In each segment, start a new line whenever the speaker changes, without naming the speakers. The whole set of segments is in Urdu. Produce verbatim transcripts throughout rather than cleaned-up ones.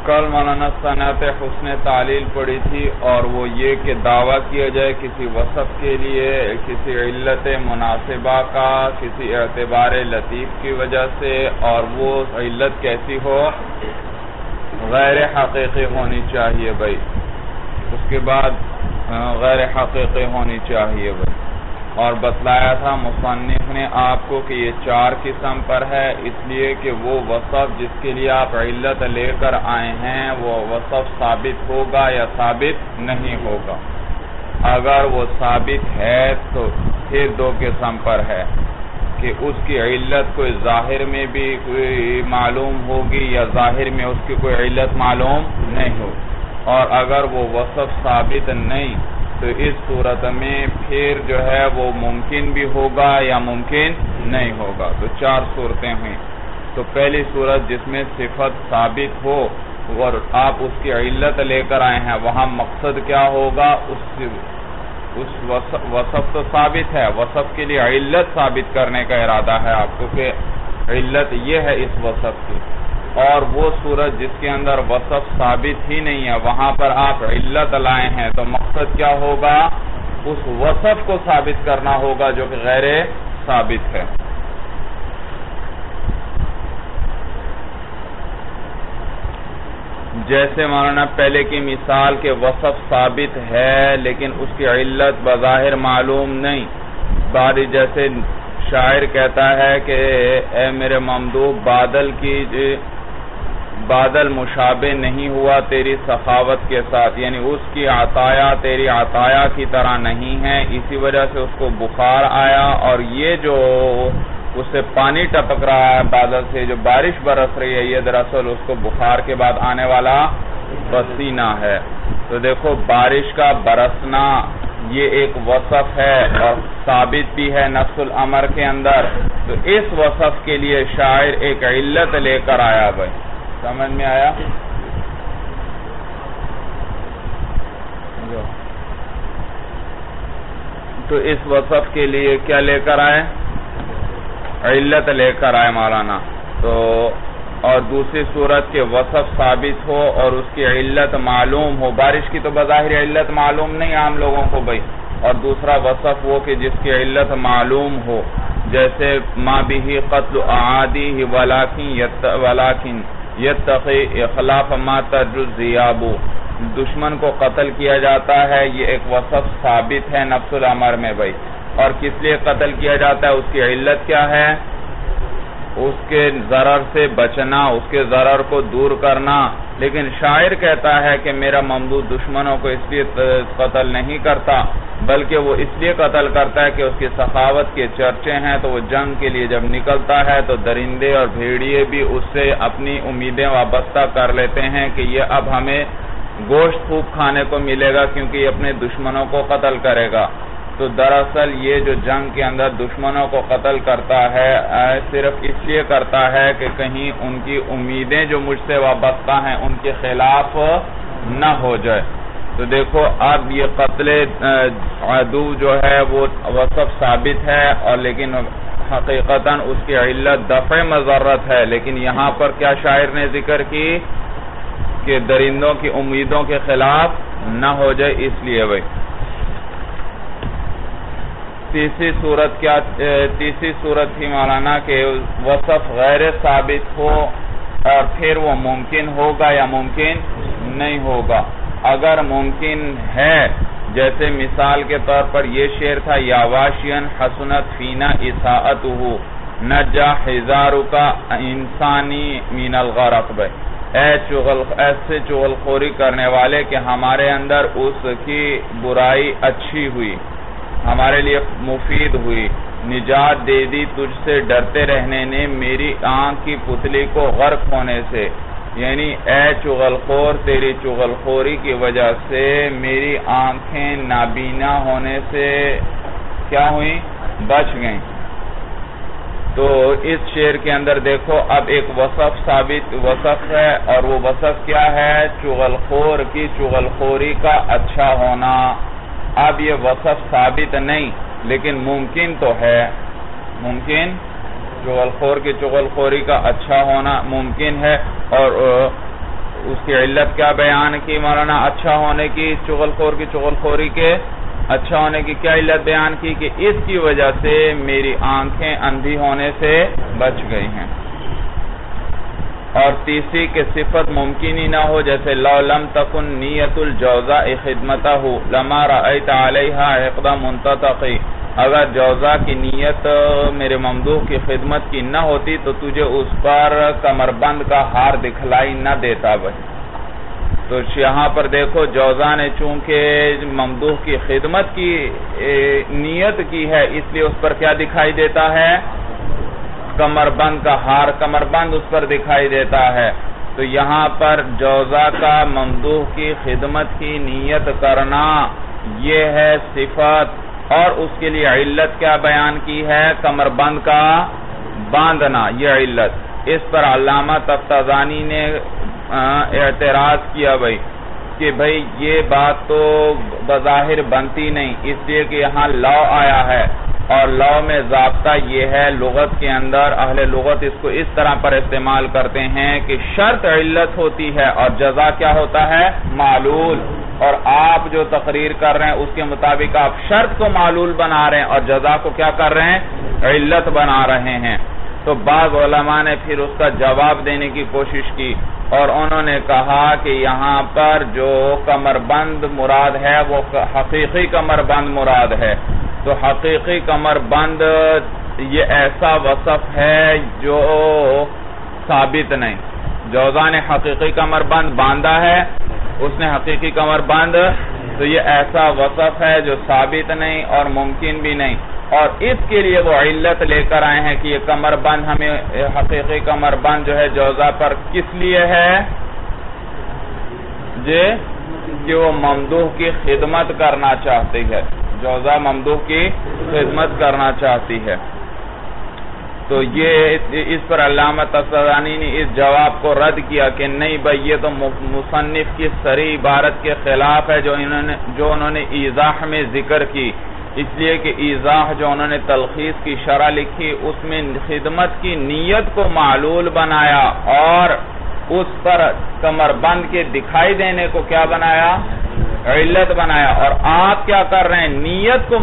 کل مولانا صنعت حسن تعلیل پڑھی تھی اور وہ یہ کہ دعویٰ کیا جائے کسی وصف کے لیے کسی علت مناسبہ کا کسی اعتبار لطیف کی وجہ سے، اور وہ علت کیسی ہو، غیر حقیقی ہونی چاہیے بھائی. اس کے بعد غیر حقیقی ہونی چاہیے بھائی. اور بتلایا تھا مصنف نے آپ کو کہ یہ چار قسم پر ہے، اس لیے کہ وہ وصف جس کے لیے آپ علت لے کر آئے ہیں وہ وصف ثابت ہوگا یا ثابت نہیں ہوگا. اگر وہ ثابت ہے تو پھر دو قسم پر ہے کہ اس کی علت کوئی ظاہر میں بھی کوئی معلوم ہوگی یا ظاہر میں اس کی کوئی علت معلوم نہیں ہو. اور اگر وہ وصف ثابت نہیں تو اس صورت میں پھر جو ہے وہ ممکن بھی ہوگا یا ممکن نہیں ہوگا. تو چار صورتیں ہوئیں. تو پہلی صورت جس میں صفت ثابت ہو اور آپ اس کی علت لے کر آئے ہیں، وہاں مقصد کیا ہوگا، اس اس وصف تو ثابت ہے، وصف کے لیے علت ثابت کرنے کا ارادہ ہے آپ کو کہ علت یہ ہے اس وصف کی. اور وہ صورت جس کے اندر وصف ثابت ہی نہیں ہے وہاں پر آپ علت لائے ہیں تو مقصد کیا ہوگا، اس وصف کو ثابت کرنا ہوگا جو کہ غیر ثابت ہے. جیسے مولانا پہلے کی مثال کے وصف ثابت ہے لیکن اس کی علت بظاہر معلوم نہیں. بعد جیسے شاعر کہتا ہے کہ اے میرے ممدوح بادل کی بادل مشابہ نہیں ہوا تیری سخاوت کے ساتھ، یعنی اس کی عطایا تیری عطایا کی طرح نہیں ہے، اسی وجہ سے اس کو بخار آیا. اور یہ جو اس سے پانی ٹپک رہا ہے بادل سے، جو بارش برس رہی ہے، یہ دراصل اس کو بخار کے بعد آنے والا پسینہ ہے. تو دیکھو بارش کا برسنا یہ ایک وصف ہے اور ثابت بھی ہے نفس الامر کے اندر. تو اس وصف کے لیے شاعر ایک علت لے کر آیا بھائی. سمجھ میں آیا؟ تو اس وصف کے لیے کیا لے کر آئے، علت لے کر آئے مولانا. تو اور دوسری صورت کے وصف ثابت ہو اور اس کی علت معلوم ہو. بارش کی تو بظاہر علت معلوم نہیں عام لوگوں کو بھائی. اور دوسرا وصف وہ کہ جس کی علت معلوم ہو، جیسے ما بھی قتل اعادی ولیکن یتقی اخلاف ما تجوز ذیابو، دشمن کو قتل کیا جاتا ہے، یہ ایک وصف ثابت ہے نفس الامر میں بھائی. اور کس لیے قتل کیا جاتا ہے، اس کی علت کیا ہے، اس کے ضرر سے بچنا، اس کے ضرر کو دور کرنا. لیکن شاعر کہتا ہے کہ میرا ممدوح دشمنوں کو اس لیے قتل نہیں کرتا بلکہ وہ اس لیے قتل کرتا ہے کہ اس کی سخاوت کے چرچے ہیں. تو وہ جنگ کے لیے جب نکلتا ہے تو درندے اور بھیڑیے بھی اس سے اپنی امیدیں وابستہ کر لیتے ہیں کہ یہ اب ہمیں گوشت خوب کھانے کو ملے گا کیونکہ یہ اپنے دشمنوں کو قتل کرے گا. تو دراصل یہ جو جنگ کے اندر دشمنوں کو قتل کرتا ہے صرف اس لیے کرتا ہے کہ کہیں ان کی امیدیں جو مجھ سے وابستہ ہیں ان کے خلاف نہ ہو جائے. تو دیکھو اب یہ قتل عدو جو ہے وہ وصف ثابت ہے اور لیکن حقیقتاً اس کی علت دفع مضرت ہے. لیکن یہاں پر کیا شاعر نے ذکر کی کہ درندوں کی امیدوں کے خلاف نہ ہو جائے اس لیے بھائی. تیسری صورت کیا تیسری صورت تھی مولانا کہ وصف غیر ثابت ہو اور پھر وہ ممکن ہوگا یا ممکن نہیں ہوگا. اگر ممکن ہے جیسے مثال کے طور پر یہ شعر تھا یا واشین حسنت فینا اساءتہ نجا حزارک انسانی من الغرق بھائی. اے چغل ایسے چغل خوری کرنے والے کہ ہمارے اندر اس کی برائی اچھی ہوئی، ہمارے لیے مفید ہوئی، نجات دے دی تجھ سے ڈرتے رہنے نے میری آنکھ کی پتلی کو غرق ہونے سے. یعنی اے چغل خور تیری چغل خوری کی وجہ سے میری آنکھیں نابینا ہونے سے کیا ہوئیں، بچ گئیں. تو اس شعر کے اندر دیکھو اب ایک وصف ثابت وصف ہے اور وہ وصف کیا ہے، چغل خور کی چغل خوری کا اچھا ہونا. اب یہ وصف ثابت نہیں لیکن ممکن تو ہے، ممکن چغل خور کی چغل خوری کا اچھا ہونا ممکن ہے. اور اس کی علت کیا بیان کی مولانا؟ اچھا ہونے کی، چغل خور کی چغل خوری کے اچھا ہونے کی کیا علت بیان کی؟ کہ اس کی وجہ سے میری آنکھیں اندھی ہونے سے بچ گئی ہیں۔ اور تیسری کہ صفت ممکن ہی نہ ہو، جیسے لو لم تکن نیت الجوزاء خدمتہ لما رأیت علیہا عقد منتطقی، اگر جوزا کی نیت میرے ممدوح کی خدمت کی نہ ہوتی تو تجھے اس پر کمربند کا ہار دکھلائی نہ دیتا بھائی۔ تو یہاں پر دیکھو جوزا نے چونکہ ممدوح کی خدمت کی نیت کی ہے، اس لیے اس پر کیا دکھائی دیتا ہے؟ کمربند کا ہار، کمربند اس پر دکھائی دیتا ہے۔ تو یہاں پر جوزا کا ممدوح کی خدمت کی نیت کرنا یہ ہے صفت، اور اس کے لیے علت کیا بیان کی ہے؟ کمربند کا باندھنا، یہ علت۔ اس پر علامہ تفتازانی نے اعتراض کیا بھائی کہ بھائی یہ بات تو بظاہر بنتی نہیں، اس لیے کہ یہاں لو آیا ہے، اور لو میں ضابطہ یہ ہے لغت کے اندر، اہل لغت اس کو اس طرح پر استعمال کرتے ہیں کہ شرط علت ہوتی ہے اور جزا کیا ہوتا ہے؟ معلول۔ اور آپ جو تقریر کر رہے ہیں اس کے مطابق آپ شرط کو معلول بنا رہے ہیں اور جزا کو کیا کر رہے ہیں؟ علت بنا رہے ہیں۔ تو بعض علماء نے پھر اس کا جواب دینے کی کوشش کی، اور انہوں نے کہا کہ یہاں پر جو کمربند مراد ہے وہ حقیقی کمربند مراد ہے۔ تو حقیقی کمربند یہ ایسا وصف ہے جو ثابت نہیں۔ جوزا نے حقیقی کمربند باندھا ہے، اس نے حقیقی کمربند، تو یہ ایسا وصف ہے جو ثابت نہیں اور ممکن بھی نہیں، اور اس کے لیے وہ علت لے کر آئے ہیں کہ یہ کمربند ہمیں حقیقی کمربند جو ہے جوزا پر کس لیے ہے؟ جی کہ وہ ممدوح کی خدمت کرنا چاہتی ہے، جوزا ممدوح کی خدمت کرنا چاہتی ہے۔ تو یہ اس پر علامہ تفتازانی نے اس جواب کو رد کیا کہ نہیں بھائی یہ تو مصنف کی صریح عبارت کے خلاف ہے جو انہوں نے جو انہوں نے ایضاح میں ذکر کی، اس لیے کہ ایضاح جو انہوں نے تلخیص کی شرح لکھی اس میں خدمت کی نیت کو معلول بنایا اور اس پر کمربند کے دکھائی دینے کو کیا بنایا؟ علت بنایا۔ اور آپ کیا کر رہے ہیں؟ نیت کو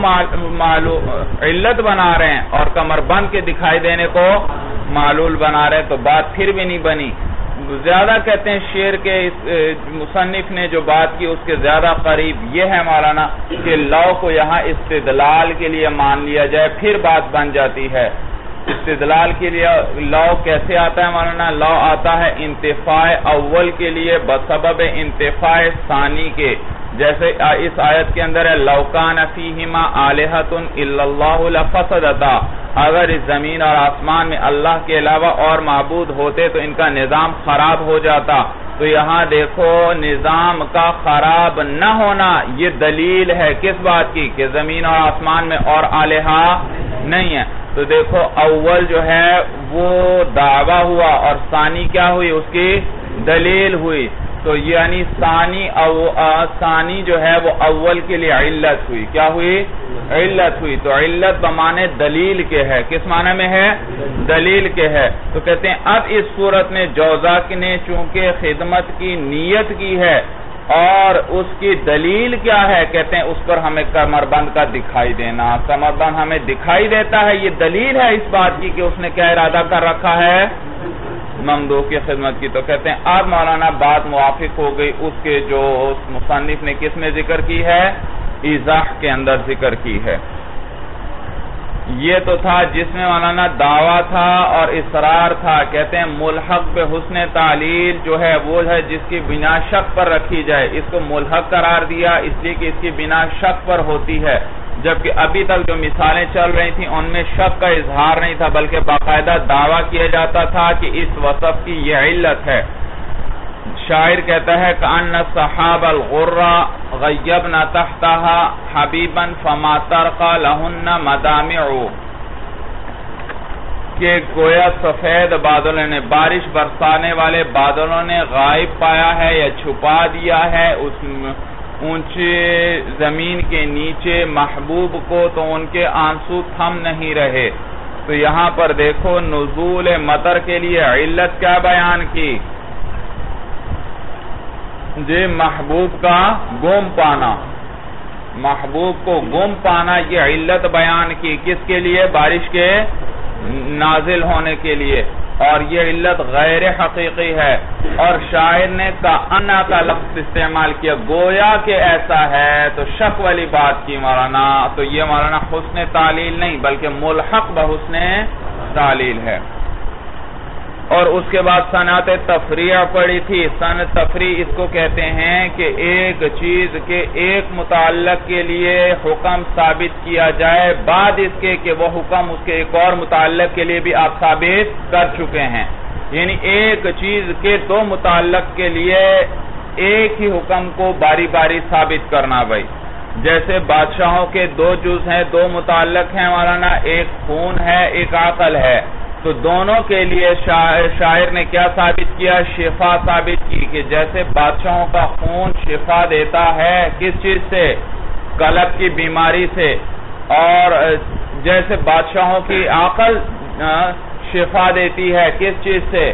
علت بنا رہے ہیں اور کمربند کے دکھائی دینے کو معلول بنا رہے ہیں، تو بات پھر بھی نہیں بنی۔ زیادہ کہتے ہیں شعر کے مصنف نے جو بات کی اس کے زیادہ قریب یہ ہے مولانا کہ لو کو یہاں استدلال کے لیے مان لیا جائے، پھر بات بن جاتی ہے۔ استدلال کے لیے لو کیسے آتا ہے مولانا؟ لو آتا ہے انتفاع اول کے لیے بسبب انتفاع ثانی کے، جیسے اس آیت کے اندر ہے لو کان فیہما آلہۃ الا اللہ لفسدتا، اگر اس زمین اور آسمان میں اللہ کے علاوہ اور معبود ہوتے تو ان کا نظام خراب ہو جاتا۔ تو یہاں دیکھو نظام کا خراب نہ ہونا یہ دلیل ہے کس بات کی؟ کہ زمین اور آسمان میں اور الہہ نہیں ہے۔ تو دیکھو اول جو ہے وہ دعویٰ ہوا اور ثانی کیا ہوئی؟ اس کی دلیل ہوئی۔ تو یعنی ثانی او ثانی جو ہے وہ اول کے لیے علت ہوئی، کیا ہوئی؟ علت ہوئی۔ تو علت بمانے دلیل کے ہے، کس معنی میں ہے؟ دلیل کے ہے۔ تو کہتے ہیں اب اس صورت میں جوزا نے چونکہ خدمت کی نیت کی ہے اور اس کی دلیل کیا ہے؟ کہتے ہیں اس پر ہمیں کمربند کا دکھائی دینا، کمربند ہمیں دکھائی دیتا ہے، یہ دلیل ہے اس بات کی کہ اس نے کیا ارادہ کر رکھا ہے؟ ممدوح کی خدمت کی۔ تو کہتے ہیں اب مولانا بات موافق ہو گئی اس کے جو مصنف نے کس میں ذکر کی ہے؟ ایضاح کے اندر ذکر کی ہے۔ یہ تو تھا جس میں مولانا دعویٰ تھا اور اصرار تھا۔ کہتے ہیں ملحق بے حسن تعلیل جو ہے وہ ہے جس کی بنا شک پر رکھی جائے، اس کو ملحق قرار دیا اس لیے کہ اس کی بنا شک پر ہوتی ہے، جبکہ ابھی تک جو مثالیں چل رہی تھیں ان میں شک کا اظہار نہیں تھا بلکہ باقاعدہ دعویٰ کیا جاتا تھا کہ اس وصف کی یہ علت ہے۔ شاعر کہتا ہے کأن الصحاب الغرّا غیبن تحتها حبیبا فما ترقى لهن مدامع، کہ گویا سفید بادلوں نے، بارش برسانے والے بادلوں نے غائب پایا ہے یا چھپا دیا ہے اس اونچے زمین کے نیچے محبوب کو، تو ان کے آنسو تھم نہیں رہے۔ تو یہاں پر دیکھو نزول مطر کے لیے علت کیا بیان کی؟ جی محبوب کا گم پانا، محبوب کو گم پانا، یہ علت بیان کی کس کے لیے؟ بارش کے نازل ہونے کے لیے، اور یہ علت غیر حقیقی ہے، اور شاعر نے کأنہ کا لفظ استعمال کیا، گویا کہ ایسا ہے، تو شک والی بات کی مولانا، تو یہ مولانا حسن تعلیل نہیں بلکہ ملحق بحسن تعلیل ہے۔ اور اس کے بعد صنعت تفریع پڑی تھی۔ صنعت تفریع اس کو کہتے ہیں کہ ایک چیز کے ایک متعلق کے لیے حکم ثابت کیا جائے، بعد اس کے کہ وہ حکم اس کے ایک اور متعلق کے لیے بھی آپ ثابت کر چکے ہیں، یعنی ایک چیز کے دو متعلق کے لیے ایک ہی حکم کو باری باری ثابت کرنا بھائی۔ جیسے بادشاہوں کے دو جز ہیں، دو متعلق ہیں مولانا، ایک خون ہے ایک عقل ہے، تو دونوں کے لیے شاعر, شاعر نے کیا ثابت کیا؟ شفا ثابت کی، کہ جیسے بادشاہوں کا خون شفا دیتا ہے کس چیز سے؟ قلب کی بیماری سے، اور جیسے بادشاہوں کی عقل شفا دیتی ہے کس چیز سے؟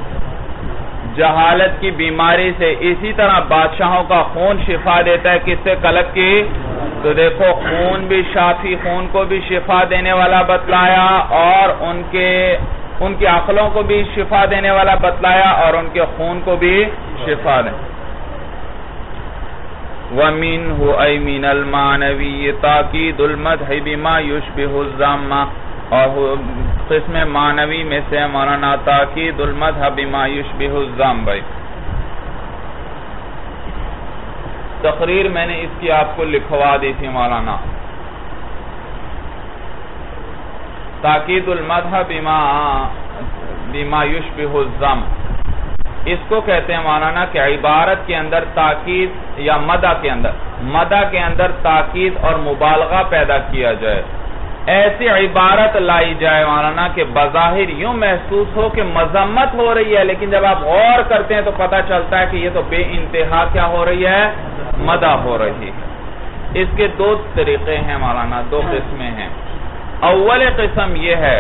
جہالت کی بیماری سے، اسی طرح بادشاہوں کا خون شفا دیتا ہے کس سے؟ قلب کی۔ تو دیکھو خون بھی شافی، خون کو بھی شفا دینے والا بتلایا، اور ان کے ان کی عقلوں کو بھی شفا دینے والا بتلایا، اور ان کے خون کو بھی شفا دے۔ وَمِنْهُ أَيْ مِنَ الْمَعْنَوِيِّ تَأْكِيدُ الْمَدْحِ بِمَا يُشْبِهُ الذَّمَّ، اور قسم معنوی میں سے مولانا تاکید المدح بما یشبہ الذم بھائی۔ تقریر میں نے اس کی آپ کو لکھوا دی تھی مولانا، تاکید المدح بما بما یشبہ الذم، اس کو کہتے ہیں مولانا کہ عبارت کے اندر تاکید یا مدح کے اندر مدح کے اندر تاکید اور مبالغہ پیدا کیا جائے، ایسی عبارت لائی جائے مولانا کہ بظاہر یوں محسوس ہو کہ مذمت ہو رہی ہے، لیکن جب آپ غور کرتے ہیں تو پتہ چلتا ہے کہ یہ تو بے انتہا کیا ہو رہی ہے؟ مدح ہو رہی ہے۔ اس کے دو طریقے ہیں مولانا، دو قسمیں ہیں۔ اول قسم یہ ہے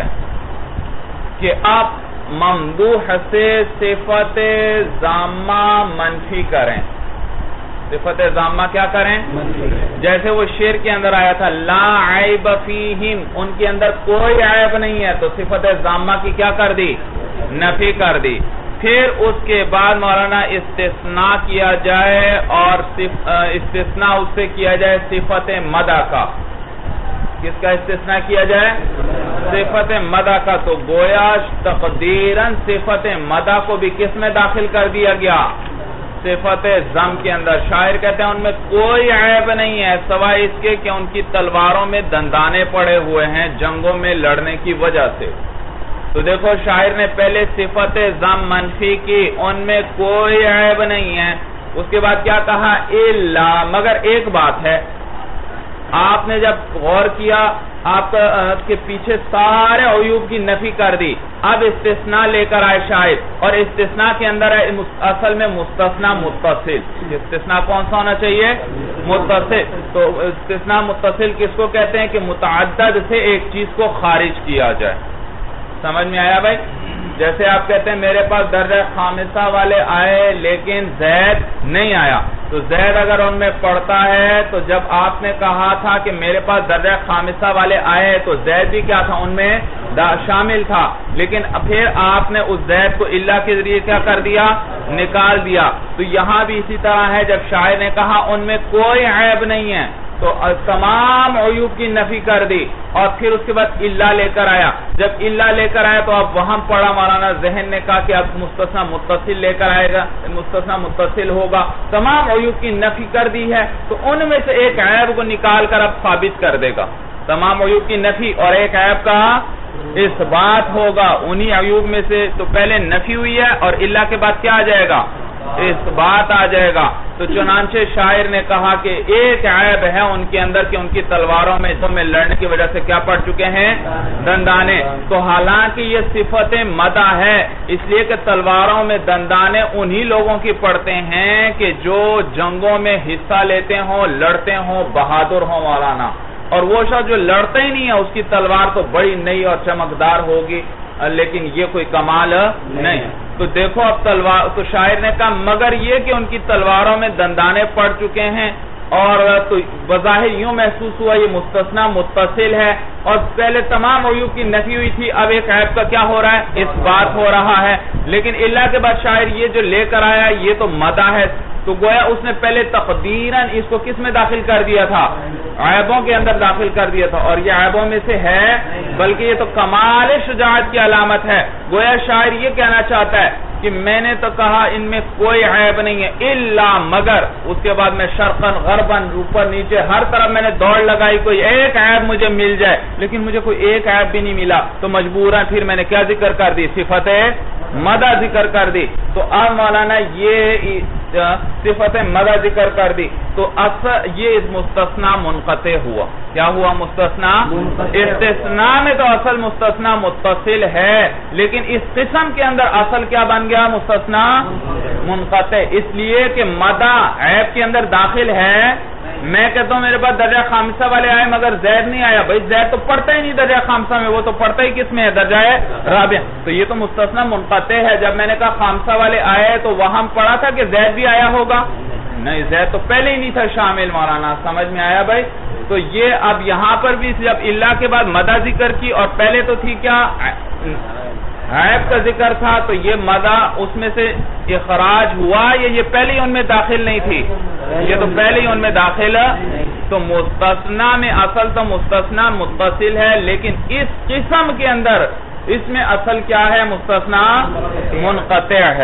کہ آپ ممدوح سے صفت ذامہ منفی کریں، صفت ذامہ کیا کریں؟ جیسے وہ شعر کے اندر آیا تھا لا عیب فیہم، ان کے اندر کوئی عیب نہیں ہے، تو صفت ذامہ کی کیا کر دی؟ نفی کر دی۔ پھر اس کے بعد مولانا استثناء کیا جائے، اور استثناء اس سے کیا جائے صفت مدح کا۔ کس کا استثناء کیا جائے؟ صفت مدح کا۔ تو گویا تقدیراً صفت مدح کو بھی کس میں داخل کر دیا گیا؟ صفت ذم کے اندر۔ شاعر کہتے ہیں ان میں کوئی عیب نہیں ہے سوائے اس کے کہ ان کی تلواروں میں دندانے پڑے ہوئے ہیں جنگوں میں لڑنے کی وجہ سے۔ تو دیکھو شاعر نے پہلے صفت ذم منفی کی، ان میں کوئی عیب نہیں ہے، اس کے بعد کیا کہا؟ الا، مگر ایک بات ہے، آپ نے جب غور کیا آپ کے پیچھے سارے عیوب کی نفی کر دی، اب استثناء لے کر آئے شاعر، اور استثناء کے اندر ہے اصل میں مستثنیٰ متصل۔ استثناء کون سا ہونا چاہیے؟ متصل۔ تو استثناء متصل کس کو کہتے ہیں؟ کہ متعدد سے ایک چیز کو خارج کیا جائے۔ سمجھ میں آیا بھائی؟ جیسے آپ کہتے ہیں میرے پاس درجہ خامسہ والے آئے لیکن زید نہیں آیا، تو زید اگر ان میں پڑھتا ہے تو جب آپ نے کہا تھا کہ میرے پاس درجہ خامسہ والے آئے تو زید بھی کیا تھا؟ ان میں شامل تھا، لیکن پھر آپ نے اس زید کو اللہ کے ذریعے کیا کر دیا؟ نکال دیا۔ تو یہاں بھی اسی طرح ہے، جب شاعر نے کہا ان میں کوئی عیب نہیں ہے تو تمام عیوب کی نفی کر دی، اور پھر اس کے بعد اللہ لے کر آیا۔ جب اللہ لے کر آیا تو اب وہاں پڑا مولانا ذہن نے کہا کہ اب مستثنیٰ متصل لے کر آئے گا، مستثنیٰ متصل ہوگا، تمام عیوب کی نفی کر دی ہے، تو ان میں سے ایک عیب کو نکال کر اب ثابت کر دے گا۔ تمام عیوب کی نفی اور ایک عیب کا اس بات ہوگا، انہی عیوب میں سے تو پہلے نفی ہوئی ہے اور اللہ کے بعد کیا آ جائے گا؟ اس بات آ جائے گا۔ تو چنانچہ شاعر نے کہا کہ ایک عیب ہے ان کے اندر کہ ان کی تلواروں میں میں لڑنے کی وجہ سے کیا پڑ چکے ہیں؟ دندانے۔ تو حالانکہ یہ صفت مدح ہے، اس لیے کہ تلواروں میں دندانے انہی لوگوں کی پڑتے ہیں کہ جو جنگوں میں حصہ لیتے ہوں، لڑتے ہوں، بہادر ہوں مولانا، اور وہ شخص جو لڑتا ہی نہیں ہے اس کی تلوار تو بڑی نئی اور چمکدار ہوگی لیکن یہ کوئی کمال نہیں ہے۔ تو دیکھو اب تلوار، تو شاعر نے کہا مگر یہ کہ ان کی تلواروں میں دندانے پڑ چکے ہیں، اور تو بظاہر یوں محسوس ہوا یہ مستثنا متصل ہے، اور پہلے تمام عیوب کی نفی ہوئی تھی، اب ایک عیب کا کیا ہو رہا ہے، اس بات ہو رہا ہے۔ لیکن اللہ کے بعد شاعر یہ جو لے کر آیا یہ تو مدح ہے، تو گویا اس نے پہلے تقدیراً اس کو کس میں داخل کر دیا تھا، عیبوں کے اندر داخل کر دیا تھا، اور یہ عیبوں میں سے ہے، بلکہ یہ تو کمال شجاعت کی علامت ہے۔ گویا شاعر یہ کہنا چاہتا ہے کہ میں نے تو کہا ان میں کوئی عیب نہیں ہے، الا مگر، اس کے بعد میں شرقاً غرباً اوپر نیچے ہر طرف میں نے دوڑ لگائی کوئی ایک عیب مجھے مل جائے، لیکن مجھے کوئی ایک عیب بھی نہیں ملا، تو مجبوراً پھر میں نے کیا ذکر کر دی، صفت مدح ذکر کر دی۔ تو اب مولانا یہ صفت مدح ذکر کر دی، تو اصل یہ اس مستثنا منقطع ہوا، کیا ہوا مستثنا؟ استثناء میں تو اصل مستثنا متصل ہے، لیکن اس قسم کے اندر اصل کیا بن گیا، مستثنا منقطع، اس لیے کہ مدح عیب کے اندر داخل ہے۔ میں کہتا ہوں میرے پاس درجہ خامسہ والے آئے مگر زید نہیں آیا، بھائی زید تو پڑھتا ہی نہیں درجہ خامسہ میں، وہ تو پڑھتا ہی کس میں ہے، درجہ رابع، تو یہ تو مستثنا منقطع ہے۔ جب میں نے کہا خامسہ والے آئے تو وہاں پڑھا تھا کہ زید بھی آیا ہوگا، نہیں زید تو پہلے ہی نہیں تھا شامل، مولانا سمجھ میں آیا بھائی؟ تو یہ اب یہاں پر بھی جب اللہ کے بعد مدح ذکر کی، اور پہلے تو تھی کیا، عیب کا ذکر تھا، تو یہ مدح اس میں سے اخراج ہوا، یا یہ پہلے ہی ان میں داخل نہیں تھی، یہ تو پہلے ہی ان میں داخل، تو مستثنا میں اصل تو مستثنا متصل ہے، لیکن اس قسم کے اندر اس میں اصل کیا ہے، مستثنا منقطع ہے۔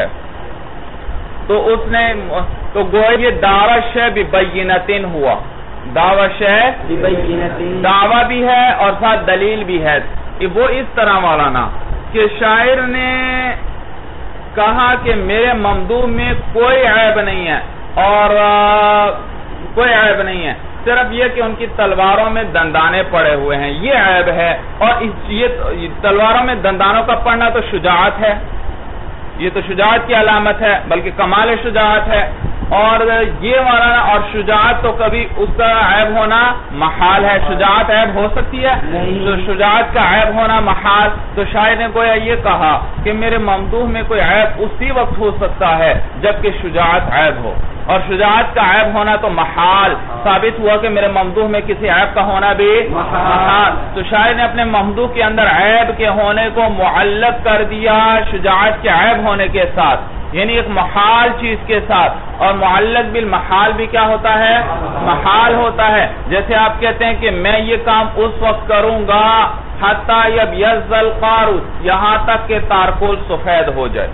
تو اس نے تو گویا یہ دعوی شے ببینتن ہوا، دعوی شے دعویٰ بھی ہے اور ساتھ دلیل بھی ہے۔ وہ اس طرح مولانا کہ شاعر نے کہا کہ میرے ممدوح میں کوئی عیب نہیں ہے، اور کوئی عیب نہیں ہے، صرف یہ کہ ان کی تلواروں میں دندانے پڑے ہوئے ہیں، یہ عیب ہے، اور یہ تلواروں میں دندانوں کا پڑنا تو شجاعت ہے، یہ تو شجاعت کی علامت ہے، بلکہ کمال شجاعت ہے، اور یہ مولانا، اور شجاعت تو کبھی اس کا عیب ہونا محال ہے، شجاعت عیب ہو سکتی ہے، تو شجاعت کا عیب ہونا محال، تو شاعر نے گویا یہ کہا کہ میرے ممدوح میں کوئی عیب اسی وقت ہو سکتا ہے جبکہ شجاعت عیب ہو، اور شجاعت کا عیب ہونا تو محال، ثابت ہوا کہ میرے ممدوح میں کسی عیب کا ہونا بھی محال، تو شاعر نے اپنے ممدوح کے اندر عیب کے ہونے کو معلق کر دیا شجاعت کے عیب ہونے کے ساتھ، یعنی ایک محال چیز کے ساتھ، اور معلق بالمحال بھی کیا ہوتا ہے، محال ہوتا ہے۔ جیسے آپ کہتے ہیں کہ میں یہ کام اس وقت کروں گا حتی یبیض القارورۃ، یہاں تک کہ تارکول سفید ہو جائے۔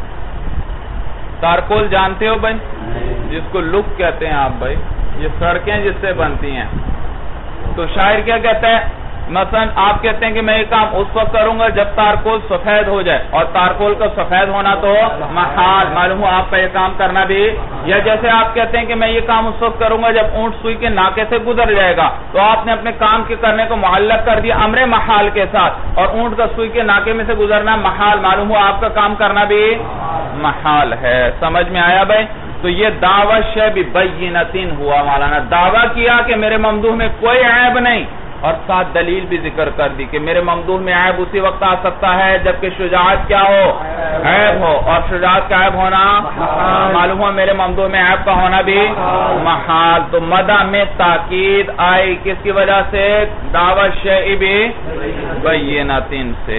تارکول جانتے ہو بھائی، جس کو لک کہتے ہیں آپ بھائی، یہ سڑکیں جس سے بنتی ہیں، تو شاعر کیا کہتا ہے، مثلا آپ کہتے ہیں کہ میں یہ کام اس وقت کروں گا جب تارکول سفید ہو جائے، اور تارکول کا سفید ہونا تو محال، معلوم ہو آپ کا یہ کام کرنا بھی، یا جیسے آپ کہتے ہیں کہ میں یہ کام اس وقت کروں گا جب اونٹ سوئی کے ناکے سے گزر جائے گا، تو آپ نے اپنے کام کے کرنے کو معلق کر دیا امر محال کے ساتھ، اور اونٹ کا سوئی کے ناکے میں سے گزرنا محال، معلوم ہو آپ کا کام کرنا بھی محال ہے۔ سمجھ میں آیا بھائی؟ تو یہ دعوی شے ببینتن ہوا، مولانا دعویٰ کیا کہ میرے ممدوح میں کوئی عیب نہیں، اور ساتھ دلیل بھی ذکر کر دی کہ میرے ممدوح میں عیب اسی وقت آ سکتا ہے جبکہ شجاعت کیا ہو، عیب ہو، اور شجاعت کا عیب ہونا معلوم ہو میرے ممدوح میں عیب کا ہونا بھی محال۔ تو مدح میں تاکید آئی کس کی وجہ سے، دعوی شیء ببینتن سے،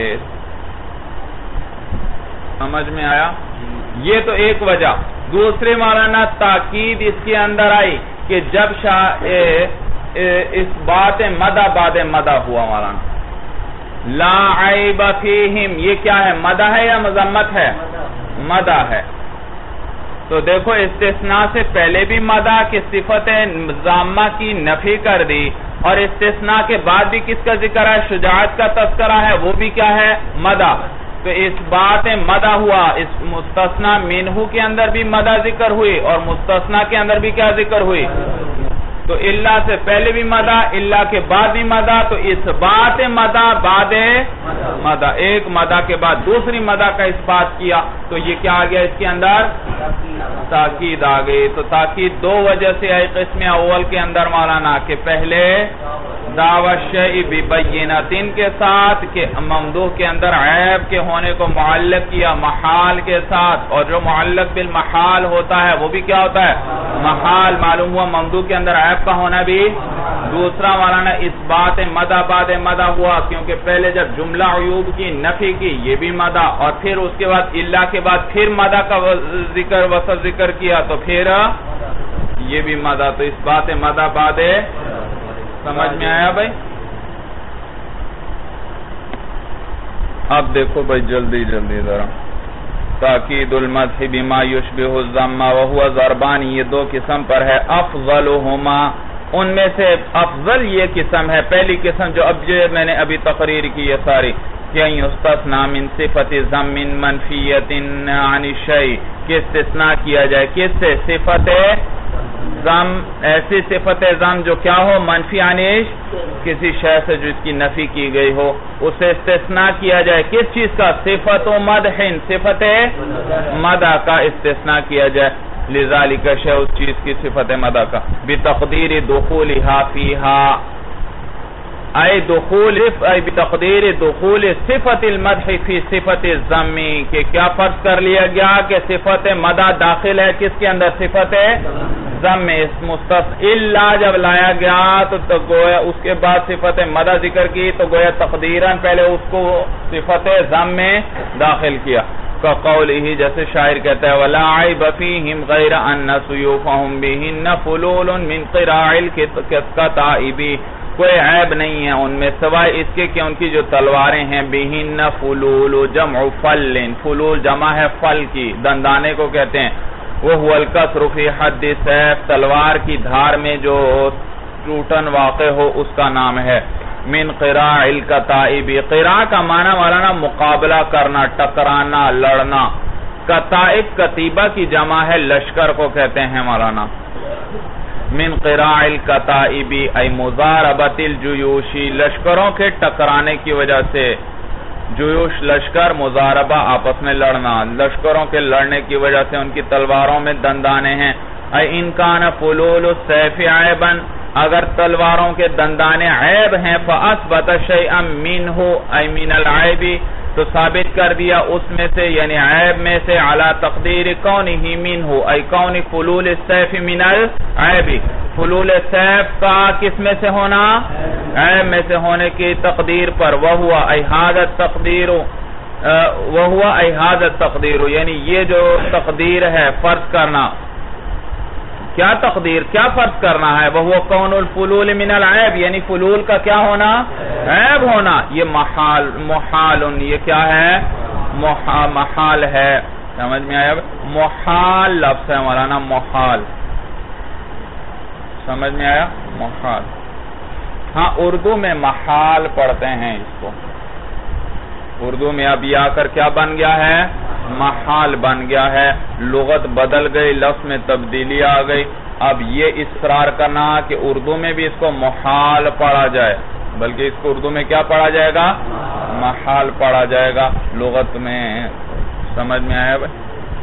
سمجھ میں آیا؟ یہ تو ایک وجہ۔ دوسری مولانا تاکید اس کے اندر آئی کہ جب شاہ اس بات مدح بعد مدح ہوا مولانا، لا عیب فیہم، یہ کیا ہے، مدح ہے یا مذمت ہے، مدح ہے۔ تو دیکھو استثناء سے پہلے بھی مدح کی صفت ذامہ کی نفی کر دی، اور استثناء کے بعد بھی کس کا ذکر ہے، شجاعت کا تذکرہ ہے، وہ بھی کیا ہے، مدح۔ تو اس بات مدح ہوا، اس مستثنیٰ منہو کے اندر بھی مدح ذکر ہوئی، اور مستثنیٰ کے اندر بھی کیا ذکر ہوئی، تو اللہ سے پہلے بھی مدہ، اللہ کے بعد بھی مدہ، تو اس بات مدہ بعد مدہ، ایک مدہ کے بعد دوسری مدہ کا اس بات کیا، تو یہ کیا آ گیا اس کے اندر؟ تاکید آ گئی۔ تو تاکید دو وجہ سے آئی قسم اول کے اندر مولانا، کہ پہلے دعوی شیء ببینتین کے ساتھ، کہ ممدوح کے اندر عیب کے ہونے کو معلق کیا محال کے ساتھ، اور جو معلق بالمحال ہوتا ہے وہ بھی کیا ہوتا ہے؟ محال۔ معلوم ہوا ممدوح کے اندر عیب کا ہونا بھی۔ دوسرا مولانا اس بات مدہ بعد مدہ ہوا، کیونکہ پہلے جب جملہ عیوب کی نفی کی یہ بھی مدہ، اور پھر اس کے بعد اللہ کے بعد پھر مدہ کا ذکر وصف ذکر کیا تو پھر یہ بھی مدہ، تو اس بات مدہ بعد سمجھ میں آیا بھائی؟ اب دیکھو بھائی جلدی جلدی ذرا، تاکید المدح بما یشبہ الذم وہو ضربان، یہ دو قسم پر ہے، افضلہما، ان میں سے افضل یہ قسم ہے، پہلی قسم جو اب جو میں نے ابھی تقریر کی ہے ساری، کہ یستثنیٰ من صفت ضم منفیت عن الشیء، کہ استثناء کیا جائے کس سے؟ صفت ضم، ایسی صفت ضم جو کیا ہو؟ منفی عنیش، کسی شے سے جو اس کی نفی کی گئی ہو، اسے استثناء کیا جائے کس چیز کا؟ صفت مدح، صفت مدح کا استثناء کیا جائے، لذالک شیء، اس چیز کی صفت مدح کا، بتقدیر دخولها فیہا، اے دخول اے بتقدیر دخول صفت المدح فی صفت الضم، کہ کیا فرض کر لیا گیا کہ صفت مدح داخل ہے کس کے اندر؟ صفت ضم، اس مستثنی جب لایا گیا تو, تو گویا اس کے بعد صفت مدح ذکر کی، تو گویا تقدیراً پہلے اس کو صفت ضم میں داخل کیا، کا قول ہی جیسے شاعر کہتا ہے وَلَا عَيْبَ فِيهِمْ غَيْرَ أَنَّ سُيُوفَهُمْ بِهِنَّ فُلُولٌ مِّن قِرَاعِ الْكَتَائِبِ، کوئی عیب نہیں ہے ان میں سوائے اس کے کہ ان کی جو تلواریں ہیں، بِهِنَّ فُلُولُ جمع فل، فلول جمع ہے فل کی، دندانے کو کہتے ہیں، وَهُوَ الْكَسْرُ فِي حَدِّ السَّيْفِ، تلوار کی دھار میں جو ٹوٹن واقع ہو اس کا نام ہے، من قراع الکتائب، قراع کا معنی مولانا مقابلہ کرنا، ٹکرانا، لڑنا، کتائب کتیبہ کی جمع ہے، لشکر کو کہتے ہیں مولانا، من قراع الکتائب ای مضاربت الجیوش، لشکروں کے ٹکرانے کی وجہ سے، جیوش لشکر، مضاربہ آپس میں لڑنا، لشکروں کے لڑنے کی وجہ سے ان کی تلواروں میں دندانے ہیں، ای ان کان فلول السیف عیبا، اگر تلواروں کے دندانے عیب ہیں، فَأَثْبَتَ شَيْئًا مِّنْهُ أَيْ مِنَ الْعَيْبِ، تو ثابت کر دیا اس میں سے یعنی عیب میں سے، عَلَى تَقْدِيرِ كَوْنِهِ مِنْهُ أَيْ كَوْنِ فُلُولِ السَّيْفِ مِنَ الْعَيْبِ، فلول سیف کا کس میں سے ہونا؟ عیب میں سے ہونے کی تقدیر پر، وَهُوَ أَيْ هَذَا التَّقْدِيرُ وَهُوَ أَيْ هَذَا التَّقْدِيرُ، یعنی یہ جو تقدیر ہے فرض کرنا، کیا تقدیر کیا فرض کرنا ہے؟ وَهُوَ كَوْنُ الْفُلُولِ مِنَ الْعَيْبِ، یعنی فلول کا کیا ہونا؟ عیب ہونا، یہ محال، محال، یہ کیا ہے؟ محال ہے، سمجھ میں آیا؟ محال لفظ ہے مولانا، محال، سمجھ میں آیا؟ محال، ہاں اردو میں محال پڑھتے ہیں اس کو، اردو میں اب یہ آ کر کیا بن گیا ہے؟ محال بن گیا ہے، لغت بدل گئی، لفظ میں تبدیلی آ گئی، اب یہ اصرار کرنا کہ اردو میں بھی اس کو محال پڑھا جائے، بلکہ اس کو اردو میں کیا پڑھا جائے گا؟ محال پڑھا جائے گا، لغت میں سمجھ میں آیا بھائی؟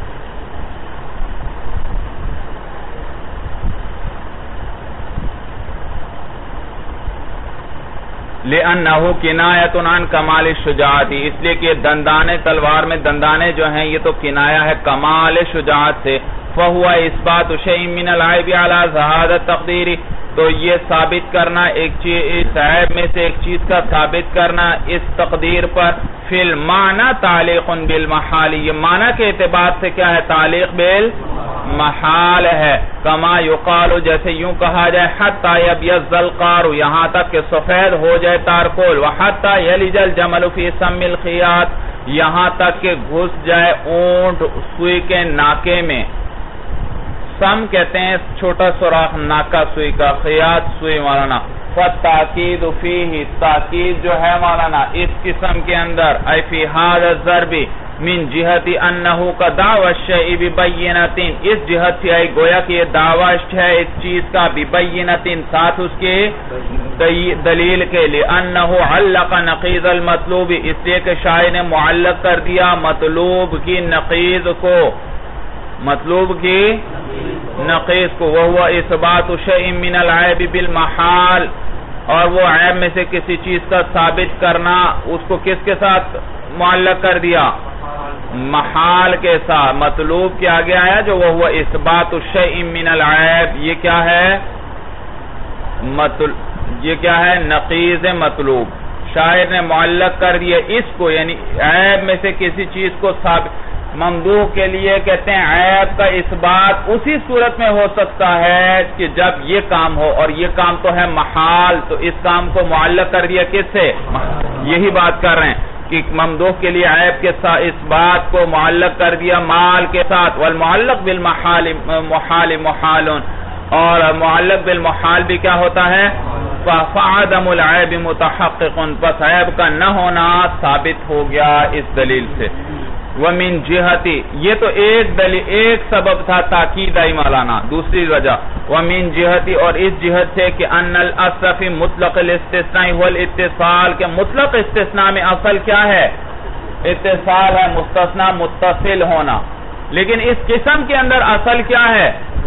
لِأَنَّهُ كِنَایَةٌ عَنْ كَمَالِ الشُّجَاعَةِ، اس لیے کہ دندانے تلوار میں دندانے جو ہیں یہ تو کنایا ہے کمال شجاعت سے، فَهُوَ إِثْبَاتُ شَيْءٍ مِّنَ الْعَيْبِ عَلَى هَذَا التَّقْدِيرِ، تو یہ ثابت کرنا ایک چیز، اس عیب میں سے ایک چیز کا ثابت کرنا اس تقدیر پر، فی المعنی تعلیق بالمحال، یہ معنی کے اعتبار سے کیا ہے؟ تعلیق بالمحال ہے، کما یقال، جیسے یوں کہا جائے حتی یبیض القار، یہاں تک کہ سفید ہو جائے تارکول، وحتی یلج الجمل فی سم الخیاط، یہاں تک کہ گھس جائے اونٹ سوئی کے ناکے میں، سم کہتے ہیں چھوٹا سوراخ ناکا سوئی کا، خیاط سوئی مولانا، فَالتَّاکید فِیہ، تاکید جو ہے مولانا اس قسم کے اندر، اے فی ھذا الضرب، من جہتی انہو کا دعوی الشیء ببینتین، اس جہت سے آئی گویا کہ یہ دعوی ہے اس چیز کا ببینتین ساتھ اس کے دلیل کے لئے، انہو علق نقیض المطلوب، اس لیے کہ شاعر نے معلق کر دیا مطلوب کی نقیض کو، مطلوب کی نقیض کو، وہو اثبات شیء من العیب بالمحال، اور وہ عیب میں سے کسی چیز کا ثابت کرنا، اس کو کس کے ساتھ معلق کر دیا؟ محال کے ساتھ۔ مطلوب کے آگے آیا جو وہ اثبات الشیء من العیب، یہ کیا ہے؟ یہ کیا ہے؟ نقیض مطلوب، شاعر نے معلق کر دیا اس کو، یعنی عیب میں سے کسی چیز کو ثابت۔ ممدوح کے لیے کہتے ہیں عیب کا اثبات اسی صورت میں ہو سکتا ہے کہ جب یہ کام ہو، اور یہ کام تو ہے محال، تو اس کام کو معلق کر دیا کس سے؟ یہی بات کر رہے ہیں کہ ممدوح کے لیے عیب کے ساتھ اس بات کو معلق کر دیا مال کے ساتھ، والمعلق بالمحال محال محال، اور معلق بالمحال بھی کیا ہوتا ہے؟ فعدم العیب متحقق، پس عیب کا نہ ہونا ثابت ہو گیا اس دلیل سے۔ ومن جہتی، یہ تو ایک دلیل ایک سبب تھا تاکید آئی مولانا، دوسری وجہ ومن جہتی، اور اس جہت سے کہ ان الاصل فی مطلق الاستثناء هو الاتصال، کہ مطلق استثناء میں اصل کیا ہے؟ اتصال ہے، مستثنی متصل ہونا، لیکن اس قسم کے اندر اصل کیا ہے؟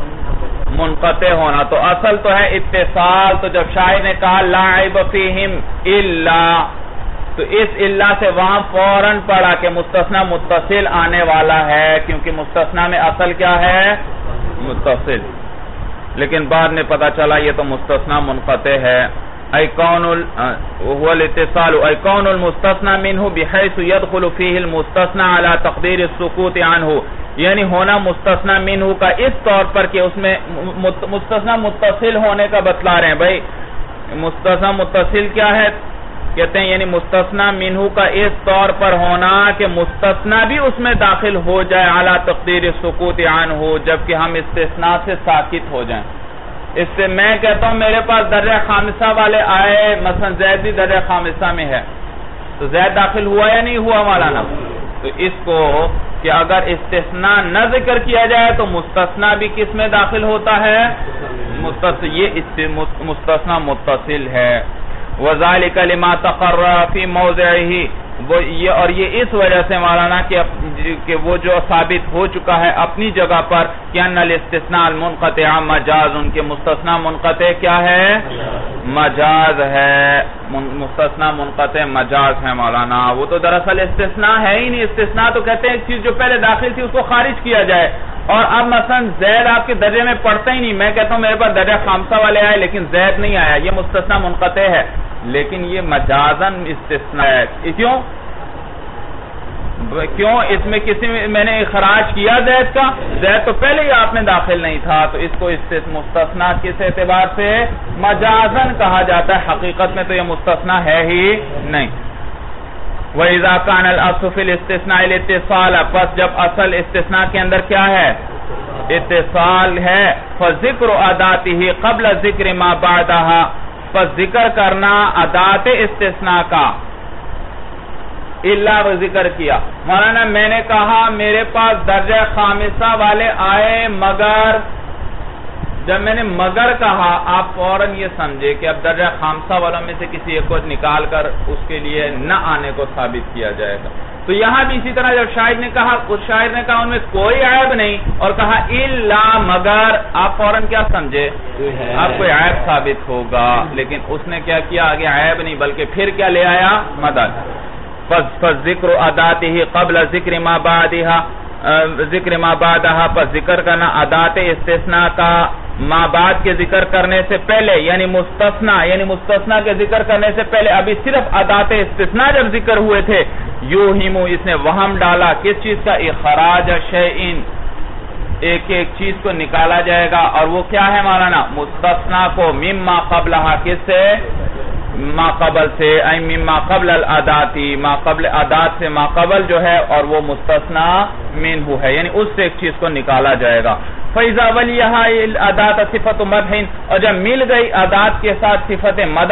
منقطع ہونا۔ تو اصل تو ہے اتصال، تو جب شاعر نے کہا لا عیب فیہم الا، تو اس اللہ سے وہاں فوراً پڑا کہ مستثنی متصل آنے والا ہے، کیونکہ مستثنی میں اصل کیا ہے؟ متصل، لیکن بعد میں پتا چلا یہ تو مستثنی منقطع ہے۔ ای کون هو الاتصال ای کون المستثنی منه بحیث يدخل فيه المستثنی على تقدیر السکوت عنه، یعنی ہونا مستثنی منه کا اس طور پر کہ اس میں مستثنی متصل ہونے کا بتلا رہے ہیں۔ بھائی مستثنی متصل کیا ہے؟ کہتے ہیں یعنی مستثنی منہ کا اس طور پر ہونا کہ مستثنی بھی اس میں داخل ہو جائے اعلیٰ تقدیر سکوت عنہ، جبکہ ہم استثناء سے ساکت ہو جائیں۔ اس سے میں کہتا ہوں میرے پاس درجہ خامسہ والے آئے، مثلا زید بھی درجہ خامسہ میں ہے، تو زید داخل ہوا یا نہیں ہوا مولانا؟ تو اس کو کہ اگر استثناء نہ ذکر کیا جائے تو مستثنی بھی کس میں داخل ہوتا ہے؟ متصل، یہ مستثنی متصل ہے۔ وَذَلِكَ لِمَا تَقَرَّ فِي مَوْضِعِهِ، اور یہ اس وجہ سے مولانا کہ وہ جو ثابت ہو چکا ہے اپنی جگہ پر کہ ان الاستثناء المنقطع مجاز، ان کے مستثنی منقطع کیا ہے؟ مجاز ہے، مستثنی منقطع مجاز ہے مولانا، وہ تو دراصل استثناء ہے ہی نہیں۔ استثناء تو کہتے ہیں ایک چیز جو پہلے داخل تھی اس کو خارج کیا جائے، اور اب مثلا زید آپ کے درجے میں پڑھتا ہی نہیں، میں کہتا ہوں میرے پاس درجہ خامسہ والے آئے لیکن زید نہیں آیا، یہ مستثنی منقطع ہے، لیکن یہ مجازن استثناء ہے۔ کیوں؟ کیوں اس میں کسی میں نے اخراج کیا زید کا؟ زید تو پہلے ہی آپ میں داخل نہیں تھا، تو اس کو مستثنی کس اعتبار سے مجازن کہا جاتا ہے، حقیقت میں تو یہ مستثنی ہے ہی نہیں۔ وَإِذَا كَانَ الْأَصْلُ فِي الْإِسْتِثْنَاءِ الْإِتِّصَالَ، پس جب اصل استثناء کے اندر کیا ہے؟ اتصال ہے، فَذِكْرُ أَدَاتِهِ قَبْلَ ذِكْرِ مَا بَعْدَهَا، پس ذکر کرنا ادات استثناء کا، اللہ وہ ذکر کیا۔ مولانا میں نے کہا میرے پاس درجہ خامسہ والے آئے مگر، جب میں نے مگر کہا آپ فوراً یہ سمجھے کہ اب درجہ خامسہ والوں میں سے کسی ایک کو نکال کر اس کے لیے نہ آنے کو ثابت کیا جائے گا۔ تو یہاں بھی اسی طرح جب شاعر نے کہا، اس شاعر نے کہا ان میں کوئی عیب نہیں، اور کہا الا مگر، آپ فوراً کیا سمجھے؟ آپ کو عیب ثابت ہوگا، لیکن اس نے کیا کیا؟ آگے عیب نہیں بلکہ پھر کیا لے آیا؟ مدد۔ فَذِكْرُ أَدَاتِهِ قَبْلَ ذِكْرِ مَا بَعْدِهَا، ذکر ما بعدها، پر ذکر کرنا ادات استثناء کا ما بعد کے ذکر کرنے سے پہلے، یعنی مستثنی یعنی مستثنی کے ذکر کرنے سے پہلے ابھی صرف ادات استثناء جب ذکر ہوئے تھے، یوہمو اس نے وہم ڈالا کس چیز کا؟ اخراج شیئن، ایک ایک چیز کو نکالا جائے گا، اور وہ کیا ہے مولانا؟ مستثنی کو مما قبلها، کس سے؟ ما قبل سے، ای مما قبل الاداتی، ما قبل ادات سے ما قبل جو ہے، اور وہ مستثنی منہ ہے، یعنی اس سے ایک چیز کو نکالا جائے گا۔ فَإِذَا وَلِيَهَا الْأَدَاتَ صِفَةُ مَدْحٍ، اور جب مل گئی ادات کے ساتھ صفت مدح،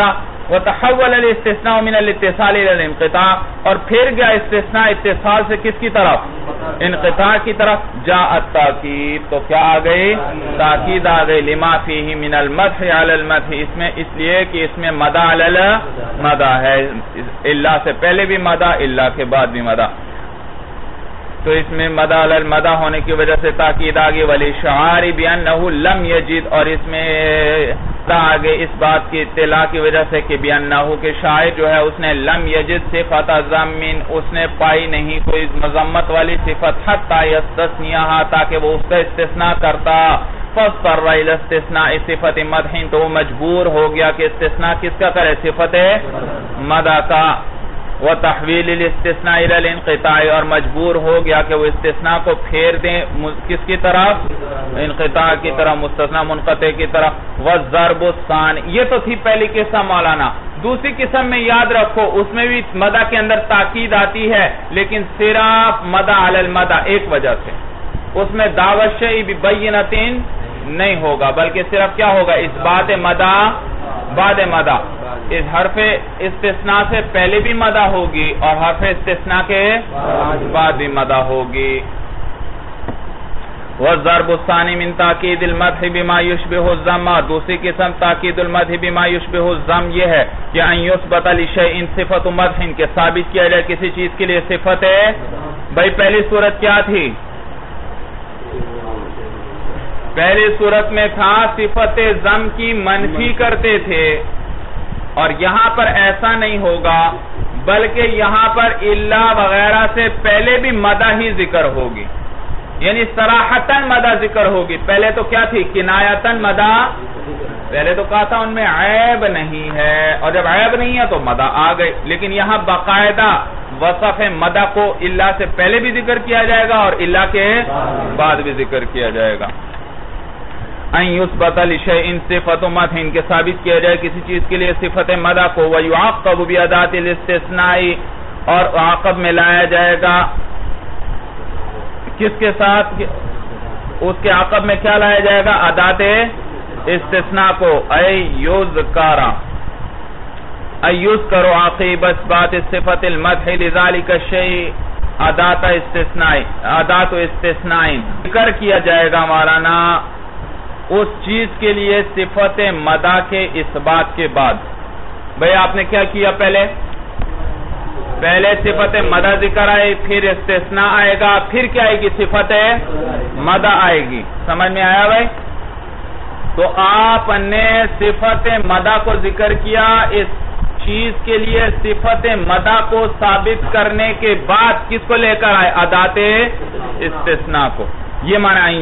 وتحول الاستثناء من الاتصال الى الانقطاع، اور پھر گیا استثناء اتصال سے کس کی طرف؟ انقطاع کی طرف. جاء التاکید، تو کیا آ گئی؟ تاکید آ گئی. لما فیہ من المدح علی المدح، اس میں اس لیے کہ اس میں مدح علی المدح ہے، الا سے پہلے بھی مدح، الا کے بعد بھی مدح، تو اس میں مدح علی المدح ہونے کی وجہ سے تاکید آگے. والاشعار بانہ لم یجد، اور اس میں آگے اس بات کی اطلاع کی وجہ سے کہ بانہ کہ شاعر جو ہے اس نے لم یجد صفت ذم، اس نے پائی نہیں کوئی مذمت والی صفت، حتی یستثنیہا، تاکہ وہ اس کا استثناء کرتا. فاضطر الى استثناء صفت مدح، تو وہ مجبور ہو گیا کہ استثناء کس کا کرے؟ صفت مدح کا. وتحویل الاستثناء الى الانقطاع، اور مجبور ہو گیا کہ وہ استثناء کو پھیر دیں کس کی طرف؟ انقطاع کی طرف، مستثنیٰ منقطع کی طرف. والضرب الثانی، یہ تو تھی پہلی قسم مولانا. دوسری قسم میں یاد رکھو اس میں بھی مدح کے اندر تاکید آتی ہے، لیکن صرف مدح علی المدح ایک وجہ سے، اس میں دعوی شیء ببینۃ نہیں ہوگا، بلکہ صرف کیا ہوگا؟ اثبات مدح بعد مدح. اس حرف استثناء سے پہلے بھی مدح ہوگی اور حرف استثناء کے بعد بھی مدح ہوگی. والضرب الثانی من تاکید المدح بما یشبہ الذم، دوسری قسم تاکید المدح بما یشبہ الذم یہ ہے کہ ان یثبت لشیء صفت مدح، کے ثابت کیا جائے کسی چیز کے لیے صفت ہے. بھائی پہلی صورت کیا تھی؟ پہلی صورت میں تھا صفت ذم کی منفی کرتے تھے، اور یہاں پر ایسا نہیں ہوگا، بلکہ یہاں پر الا وغیرہ سے پہلے بھی مدح ہی ذکر ہوگی، یعنی صراحتاً مدح ذکر ہوگی. پہلے تو کیا تھی؟ کنایتاً مدح. پہلے تو کہا تھا ان میں عیب نہیں ہے، اور جب عیب نہیں ہے تو مدح آ گئی، لیکن یہاں باقاعدہ وصف مدح کو الا سے پہلے بھی ذکر کیا جائے گا اور الا کے بعد بھی ذکر کیا جائے گا. ان یثبت لشیء صفت مدح، کے ثابت کیا جائے کسی چیز کے لیے صفت مدح کو. ویعقب بادات الاستثناء، اور عاقب میں لایا جائے گا کس کے ساتھ؟ اس کے عاقب میں کیا لایا جائے گا؟ ادات استثناء کو. ای یذکر، ای یذکر عقیب اثبات صفت المدح لذلك الشیء ادات استثناء، ادات استثناء ذکر کیا جائے گا مولانا اس چیز کے لیے صفت مدح کے اثبات کے بعد. بھئی آپ نے کیا کیا؟ پہلے پہلے صفت مدح ذکر آئے، پھر استثناء آئے گا، پھر کیا آئے گی؟ صفت مدح آئے گی. سمجھ میں آیا بھائی؟ تو آپ نے صفت مدح کو ذکر کیا، اس چیز کے لیے صفت مدح کو ثابت کرنے کے بعد کس کو لے کر آئے؟ ادات استثناء کو. یہ معنی ان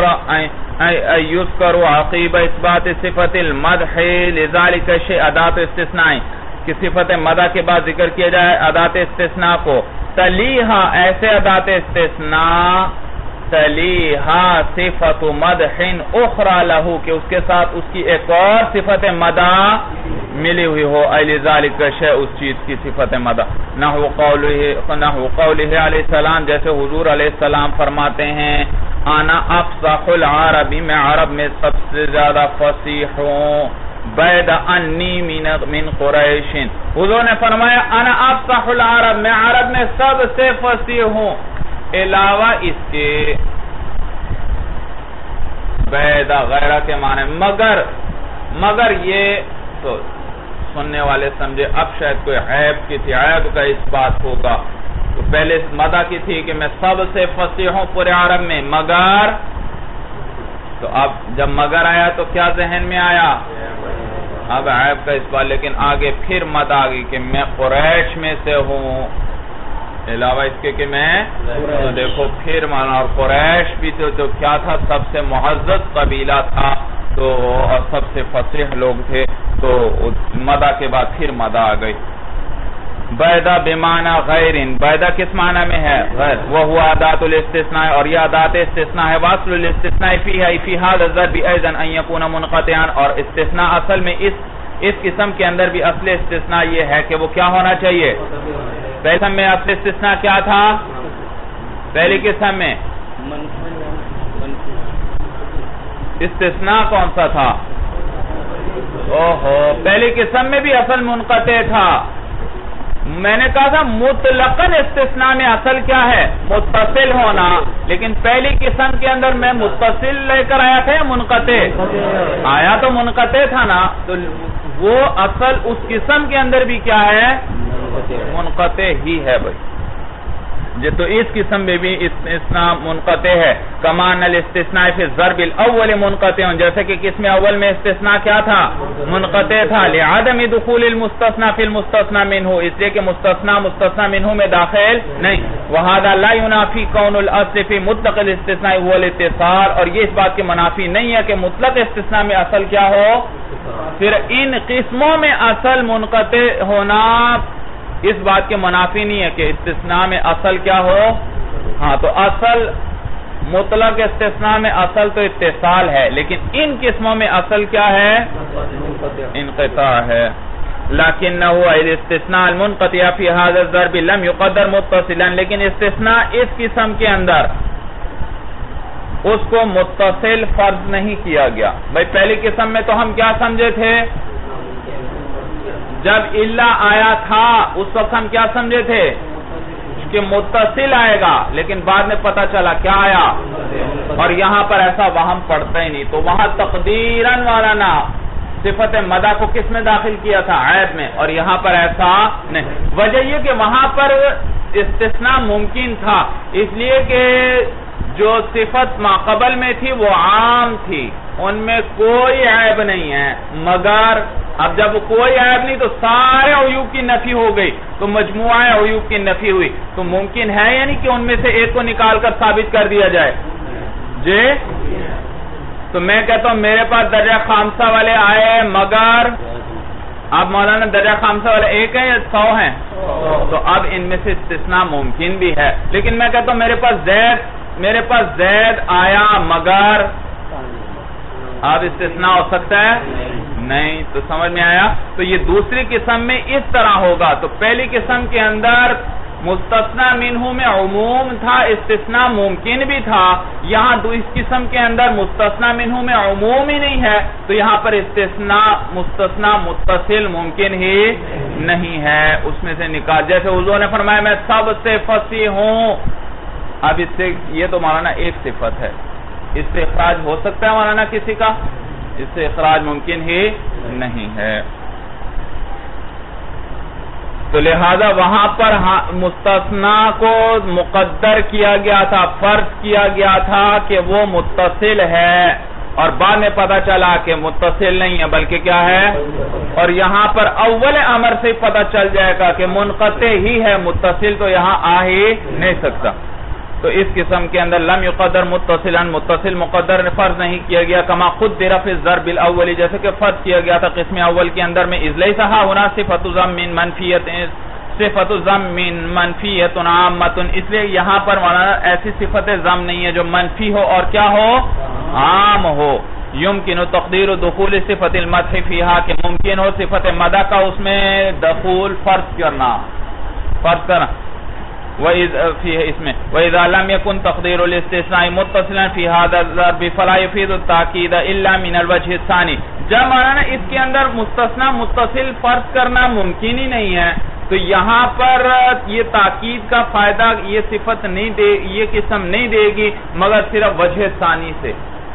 یذکر عقیب اثبات صفت المدح لذلك الشیء ادات استثناء، کہ صفت مدح کے بعد ذکر کیا جائے ادات استثناء کو. تلیہا، ایسے ادات استثناء تلیہا صفت مدح اخرى لہو، کہ اس کے ساتھ اس کی ایک اور صفت مدح ملی ہوئی ہو. لذلك الشیء، اس چیز کی صفت مدح. نحو قولہ نحو قولہ علیہ السلام، جیسے حضور علیہ السلام فرماتے ہیں انا افصح العربی، میں عرب میں سب سے زیادہ فصیح ہوں. بعد انی من قریش، حضور نے فرمایا انا افصح العرب، میں عرب میں سب سے فصیح ہوں. علاوہ اس کے بعد غیرہ کے معنی مگر، مگر یہ تو سننے والے سمجھے اب شاید کوئی عیب کی تھی، عیب کا اس بات ہوگا. تو پہلے مدح کی تھی کہ میں سب سے فصیح ہوں پورے عرب میں، مگر، تو اب جب مگر آیا تو کیا ذہن میں آیا؟ اب عیب کا اس بات. لیکن آگے پھر مدح آگئی کہ میں قریش میں سے ہوں، علاوہ اس کے کہ میں، تو دیکھو پھر مانا. اور قریش بھی تو, تو کیا تھا؟ سب سے معزز قبیلہ تھا، تو اور سب سے فصیح لوگ تھے، تو مدح کے بعد پھر مدح آ گئی. بیدہ بمعنی غیرن، بیدہ کس معنی میں ہے؟ غیر. وہو ادات الاستثناء، اور یہ ادات استثناء ہے. واصل الاستثناء فیہا فی هذا الضرب ایضا ان یکون منقطعا، اور استثناء اصل میں اس اس قسم کے اندر بھی اصل استثناء یہ ہے کہ وہ کیا ہونا چاہیے؟ پہلی قسم میں اصل استثناء کیا تھا؟ پہلی قسم میں استثناء کون سا تھا؟ اوہو پہلی قسم میں بھی اصل منقطع تھا. میں نے کہا تھا مطلقاً استثناء میں اصل کیا ہے؟ متصل ہونا. لیکن پہلی قسم کے اندر میں متصل لے کر آیا تھا یا منقطع؟ آیا تو منقطع تھا نا. تو وہ اصل اس قسم کے اندر بھی کیا ہے؟ منقطع ہی ہے بھائی. جو تو اس قسم میں بھی استثناء منقطع ہے. کمان الاستثناء فی الضرب الاول منقطع، جیسے کہ قسم اول میں استثناء کیا تھا؟ منقطع تھا. لعدم دخول المستثنى فی المستثنى منہ، اس لیے کہ مستثنى مستثنى منہ میں داخل نہیں. وہذا لا ينافی کون الاصل فی مطلق الاستثناء هو الاتصال، اور یہ اس بات کے منافی نہیں ہے کہ مطلق استثناء میں اصل کیا ہو. پھر ان قسموں میں اصل منقطع ہونا اس بات کے منافی نہیں ہے کہ استثناء میں اصل کیا ہو. ہاں تو اصل مطلق استثناء میں اصل تو اتصال ہے، لیکن ان قسموں میں اصل کیا ہے؟ انقطاع ہے. لکنہ الاستثناء المنقطع فی هذا الضرب لم يقدر متصلا، لیکن استثناء اس قسم کے اندر اس کو متصل فرض نہیں کیا گیا. بھائی پہلی قسم میں تو ہم کیا سمجھے تھے؟ جب الا آیا تھا اس وقت ہم کیا سمجھے تھے؟ کہ متصل آئے گا، لیکن بعد میں پتا چلا کیا آیا. اور یہاں پر ایسا وہم پڑتا ہی نہیں. تو وہاں تقدیراً والا نا صفت مدح کو کس میں داخل کیا تھا؟ عیب میں. اور یہاں پر ایسا نہیں. وجہ یہ کہ وہاں پر استثناء ممکن تھا، اس لیے کہ جو صفت ما قبل میں تھی وہ عام تھی، ان میں کوئی عیب نہیں ہے. مگر اب جب کوئی عیب نہیں تو سارے عیوب کی نفی ہو گئی، تو مجموعہ عیوب کی نفی ہوئی. تو ممکن ہے یعنی کہ ان میں سے ایک کو نکال کر ثابت کر دیا جائے. جی تو میں کہتا ہوں میرے پاس درجہ خامسہ والے آئے، مگر اب مولانا درجہ خامسہ والے ایک ہیں یا سو ہیں؟ تو اب ان میں سے استثناء ممکن بھی ہے. لیکن میں کہتا ہوں میرے پاس زید میرے پاس زید آیا، مگر اب استثناء ہو سکتا ہے؟ نہیں. تو سمجھ میں آیا. تو یہ دوسری قسم میں اس طرح ہوگا. تو پہلی قسم کے اندر مستثنی منہ میں عموم تھا، استثناء ممکن بھی تھا. یہاں اس قسم کے اندر مستثنی منہ میں عموم ہی نہیں ہے، تو یہاں پر استثناء مستثنی متصل ممکن ہی نہیں ہے. اس میں سے نکال، جیسے حضور نے فرمایا میں سب سے فصیح ہوں. اب اس سے یہ تو مولانا ایک صفت ہے، اس سے اخراج ہو سکتا ہے مولانا کسی کا؟ اس سے اخراج ممکن ہی نہیں ہے. تو لہذا وہاں پر مستثنی کو مقدر کیا گیا تھا، فرض کیا گیا تھا کہ وہ متصل ہے، اور بعد میں پتا چلا کہ متصل نہیں ہے بلکہ کیا ہے. اور یہاں پر اول امر سے پتا چل جائے گا کہ منقطع ہی ہے، متصل تو یہاں آ ہی نہیں سکتا. تو اس قسم کے اندر لم یقدر متصلا، متصل مقدر نے فرض نہیں کیا گیا. کما قدر فی الضرب الاول، جیسے کہ فرض کیا گیا تھا قسم اول کے اندر میں. اذ لیس ہنا صفۃ ضم منفیۃ صفۃ ضم منفیۃ عامۃ، اس لیے یہاں پر مولانا ایسی صفت ضم نہیں ہے جو منفی ہو اور کیا ہو؟ عام ہو. یمکن تقدیر دخول صفۃ المدح فیہا، کہ ممکن ہو صفت مدح کا اس میں دخول فرض کرنا فرض کرنا اس میں. وَإِذَا لَمْ يَكُنْ تَقْدِيرُ الْإِسْتِثْنَاءِ مُتَّصِلًا فِي هَذَا الضَّرْبِ فَلَا يُفِيدُ التَّأْكِيدَ إِلَّا مِنَ الْوَجْهِ الثَّانِي. جب مانا اس کے اندر مستثنی متصل فرض کرنا ممکن ہی نہیں ہے، تو یہاں پر یہ تاکید کا فائدہ یہ صفت نہیں دے، یہ قسم نہیں دے گی مگر صرف وجہ ثانی سے،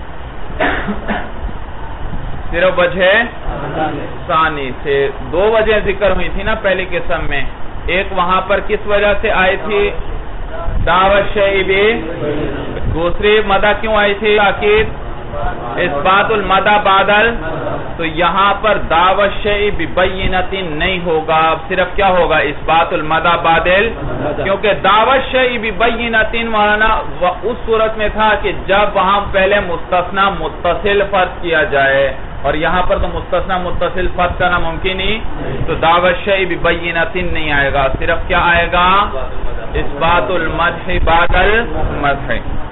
صرف وجہ ثانی سے. دو وجہ ذکر ہوئی تھی نا پہلی قسم میں. ایک وہاں پر کس وجہ سے آئی تھی؟ دعوت شیبی. دوسری مدح کیوں آئی تھی؟ تاکید اثبات المدح بادل. تو یہاں پر دعوت شیبی بینۃ نہیں ہوگا، صرف کیا ہوگا؟ اثبات المدح بادل. کیونکہ دعوت شیبی بینۃ مولانا اس صورت میں تھا کہ جب وہاں پہلے مستثنی متصل فرض کیا جائے، اور یہاں پر تو مستثنی متصل فرض کرنا ممکن ہی. تو دعوت شیء بینۃ نہیں آئے گا، صرف کیا آئے گا؟ اثبات المدح بعد المدح.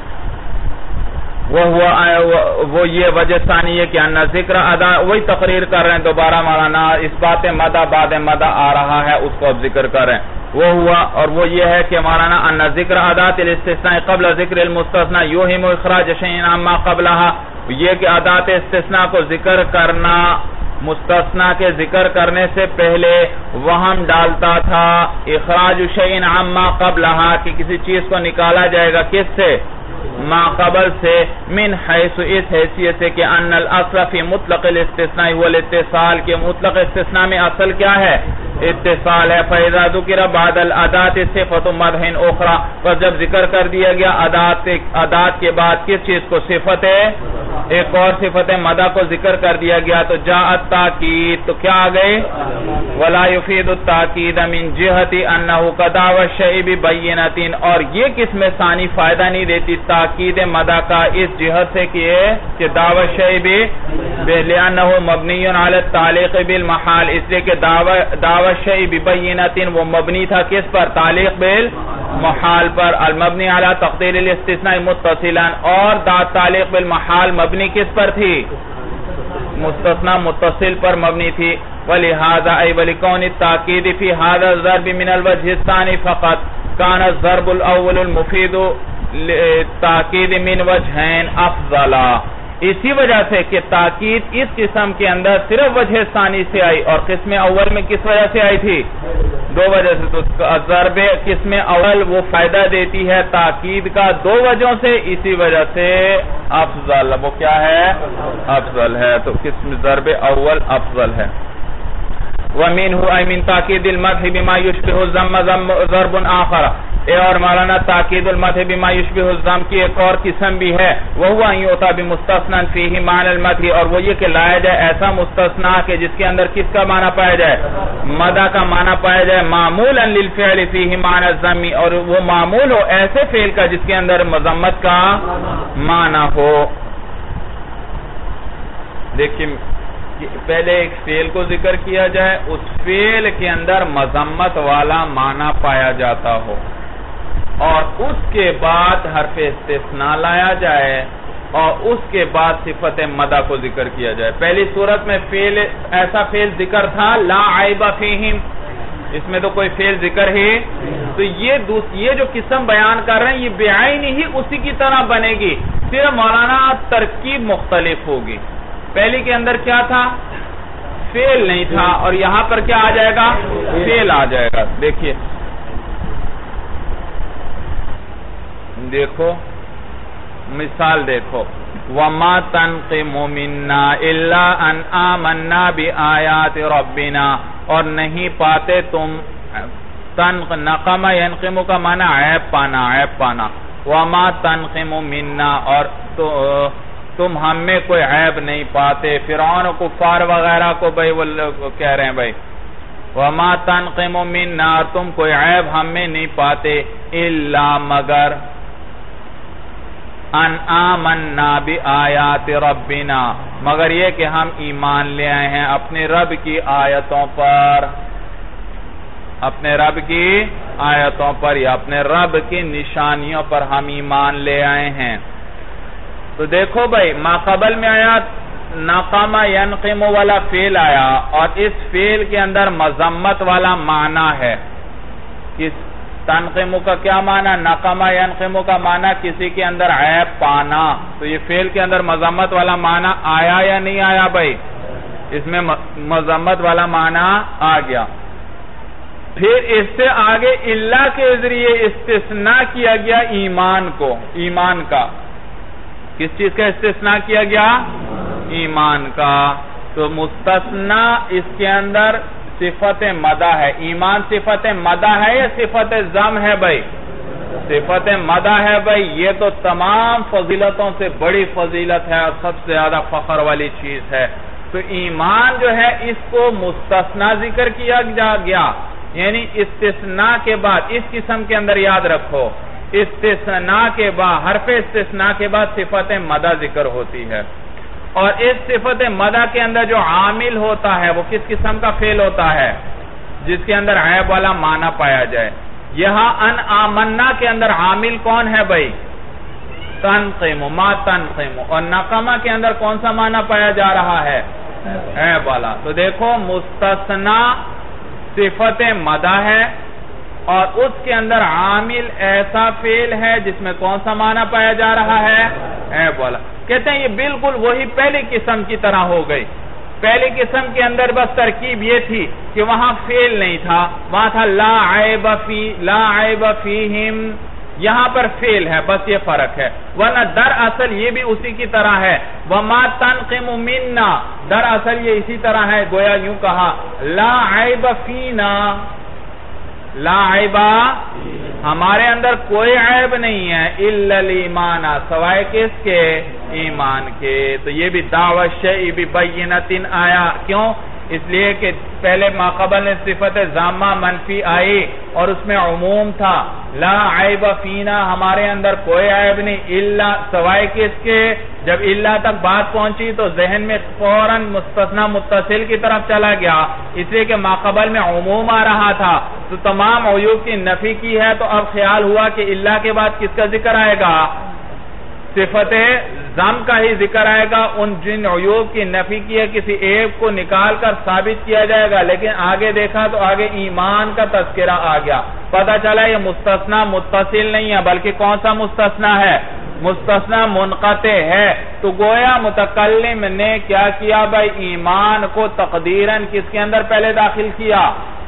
وہ وہ یہ وجہ ثانی ہے کہ ان ذکر ادا، وہی تقریر کر رہے ہیں دوبارہ مولانا، اثبات مدح بعد مدح آ رہا ہے، اس کو اب ذکر کر رہے ہیں. وہ ہوا اور وہ یہ ہے کہ مولانا ان ذکر ادات الاستثناء قبل ذکر المستثنى یوہم اخراج شیء عما قبلها، یہ کہ ادات استثناء کو ذکر کرنا مستثنا کے ذکر کرنے سے پہلے وہم ڈالتا تھا اخراج شیء عما قبلها کہ کسی چیز کو نکالا جائے گا کس سے؟ ما قبل سے، من حیث اس حیثیت سے کہ ان الاصل فی مطلق الاستثناء هو الاتصال کہ مطلق استثناء میں اصل کیا ہے؟ اتصال ہے۔ فَإِذَا ذُكِرَ بَعْدَ الْأَدَاةِ صِفَةُ مَدْحٍ أُخْرَى پر جب ذکر کر دیا گیا ادات کے بعد کس چیز کو؟ صفت ایک اور صفت مدح کو ذکر کر دیا گیا تو جاءت تاکید تو کیا آ گئے؟ وَلَا يُفِيدُ التَّاكِيدَ مِنْ جِهَةِ أَنَّهُ قَدَعْوَ الشَّيْءِ بِبَيِّنَةٍ اور یہ قسم ثانی فائدہ نہیں دیتی تاکید مدح کا اس جہت سے کہ دعوی الشیء لِأَنَّهُ مَبْنِيٌّ عَلَى التَّعْلِيقِ بِالْمَحَالِ اس لیے کہ دعوی الشیء بِبَيِّنَةٍ وہ مبنی تھا کس پر؟ تعلیق بالمحال پر، المبنی علی تقدیر الاستثناء متصلا اور تعلیق بالمحال مبنی کس پر تھی؟ مستثنا متصل پر مبنی تھی۔ وَلِهَذَا أَيْ وَلِكَوْنِ التَّأْكِيدِ فِي هَذَا الضَّرْبِ مِنَ الْوَجْهِ الثَّانِي فَقَط كَانَ الضَّرْبُ الْأَوَّلُ الْمُفِيدُ لِلتَّأْكِيدِ مِنْ وَجْهَيْنِ أَفْضَلَ اسی وجہ سے کہ تاکید اس قسم کے اندر صرف وجہ ثانی سے آئی اور قسم اول میں کس وجہ سے آئی تھی؟ دو وجہ سے۔ تو ضرب قسم اول وہ فائدہ دیتی ہے تاکید کا دو وجہوں سے، اسی وجہ سے افضل وہ کیا ہے؟ افضل ہے، تو قسم ضرب اول افضل ہے۔ وَمِنْهُ أَيْ مِنْ تَأْكِيدِ الْمَدْحِ بِمَا يُشْبِهُ الذَّمَّ ضَرْبٌ آخر اے اور مولانا تاکید المدح بما یشبہ الذم کی ایک اور قسم بھی ہے، وَهُوَ أَنْ يُؤْتَى بِمُسْتَثْنًا فِيهِ مَعْنَى الْمَدْحِ اور وہ یہ کہ لایا جائے ایسا مستثنا کہ جس کے اندر کس کا معنی پایا جائے؟ مدح کا معنی پایا جائے، معمولا للفعل فیہ معنی الذم اور وہ معمول ہو ایسے فعل کا جس کے اندر مذمت کا معنی ہو۔ دیکھیں پہلے ایک فعل کو ذکر کیا جائے، اس فعل کے اندر مذمت والا معنی پایا جاتا ہو اور اس کے بعد حرف استثناء لایا جائے اور اس کے بعد صفت مدح کو ذکر کیا جائے۔ پہلی صورت میں فعل ایسا فعل ذکر تھا لا عیب فیہم، اس میں تو کوئی فعل ذکر ہے، تو یہ یہ جو قسم بیان کر رہے ہیں یہ بعین ہی اسی کی طرح بنے گی، صرف مولانا ترکیب مختلف ہوگی۔ پہلی کے اندر کیا تھا؟ فعل نہیں تھا اور یہاں پر کیا آ جائے گا؟ فعل آ جائے گا۔ دیکھیے دیکھو مثال دیکھو، وَمَا تَنْقِمُ مِنَّا إِلَّا أَنْ آمَنَّا بِآيَاتِ رَبِّنَا اور نہیں پاتے تم نقم ينقم کا معنی عیب پانا، عیب پانا، وَمَا تَنْقِمُ مِنَّا اور تو تم ہم میں کوئی عیب نہیں پاتے۔ فرعون و کفار وغیرہ کو بھائی وہ کہہ رہے ہیں بھائی وَمَا تَنْقِمُ مِنَّا تم کوئی عیب ہم میں نہیں پاتے، إِلَّا مگر ان آمنا بآیات ربنا مگر یہ کہ ہم ایمان لے آئے ہیں اپنے رب کی آیتوں پر، اپنے رب کی آیتوں پر یا اپنے رب کی نشانیوں پر ہم ایمان لے آئے ہیں۔ تو دیکھو بھائی ما قبل میں آیا نقم ینقم والا فعل آیا اور اس فعل کے اندر مذمت والا معنی ہے۔ کس تنقم کا کیا معنی؟ نقم ینقم کا معنی کسی کے اندر عیب پانا، تو یہ فعل کے اندر مذمت والا معنی آیا یا نہیں آیا بھائی؟ اس میں مذمت والا معنی آ گیا۔ پھر اس سے آگے اللہ کے ذریعے استثناء کیا گیا ایمان کو، ایمان کا کس چیز کا استثناء کیا گیا؟ ایمان کا۔ تو مستثنا اس کے اندر صفت مدح ہے، ایمان صفت مدح ہے یا صفت ذم ہے بھائی؟ صفت مدح ہے بھائی، یہ تو تمام فضیلتوں سے بڑی فضیلت ہے اور سب سے زیادہ فخر والی چیز ہے۔ تو ایمان جو ہے اس کو مستثنا ذکر کیا گیا، یعنی استثناء کے بعد اس قسم کے اندر یاد رکھو استثناء کے بعد حرف استثناء کے بعد صفت مدح ذکر ہوتی ہے اور اس صفت مدح کے اندر جو عامل ہوتا ہے وہ کس قسم کا فعل ہوتا ہے؟ جس کے اندر عیب والا معنی پایا جائے۔ یہاں ان آمنا کے اندر عامل کون ہے بھائی؟ تنقم، ما تنقم، اور نقمہ کے اندر کون سا معنی پایا جا رہا ہے؟ عیب والا۔ تو دیکھو مستثنا صفت مدح ہے اور اس کے اندر عامل ایسا فعل ہے جس میں کون سا معنی پایا جا رہا ہے؟ عیب والا۔ کہتے ہیں یہ بالکل وہی پہلی قسم کی طرح ہو گئی، پہلی قسم کے اندر بس ترکیب یہ تھی کہ وہاں فعل نہیں تھا، وہاں تھا لا عیب فی لا عیب فیہم، یہاں پر فعل ہے، بس یہ فرق ہے، ورنہ در اصل یہ بھی اسی کی طرح ہے، وما تنقم منا، در اصل یہ اسی طرح ہے، گویا یوں کہا لا عیب فینا، لا عیب ہمارے اندر کوئی عیب نہیں ہے، الا الایمان سوائے کس کے؟ ایمان کے۔ تو یہ بھی دعوت شیء ببینۃ آیا، کیوں؟ اس لیے کہ پہلے ما قبل نے صفت ضامہ منفی آئی اور اس میں عموم تھا، لا عیب فینا ہمارے اندر کوئی عیب نہیں، الا سوائے کس کے؟ جب الا تک بات پہنچی تو ذہن میں فوراً مستثنی متصل کی طرف چلا گیا، اس لیے کہ ما قبل میں عموم آ رہا تھا تو تمام عیوب کی نفی کی ہے، تو اب خیال ہوا کہ الا کے بعد کس کا ذکر آئے گا؟ صفت ضم کا ہی ذکر آئے گا، ان جن عیوب کی نفی کی ہے کسی عیب کو نکال کر ثابت کیا جائے گا، لیکن آگے دیکھا تو آگے ایمان کا تذکرہ آ گیا، پتہ چلا یہ مستثنی متصل نہیں ہے بلکہ کون سا مستثنی ہے؟ مستثنی منقطع ہے۔ تو گویا متکلم نے کیا کیا بھائی؟ ایمان کو تقدیراً کس کے اندر پہلے داخل کیا؟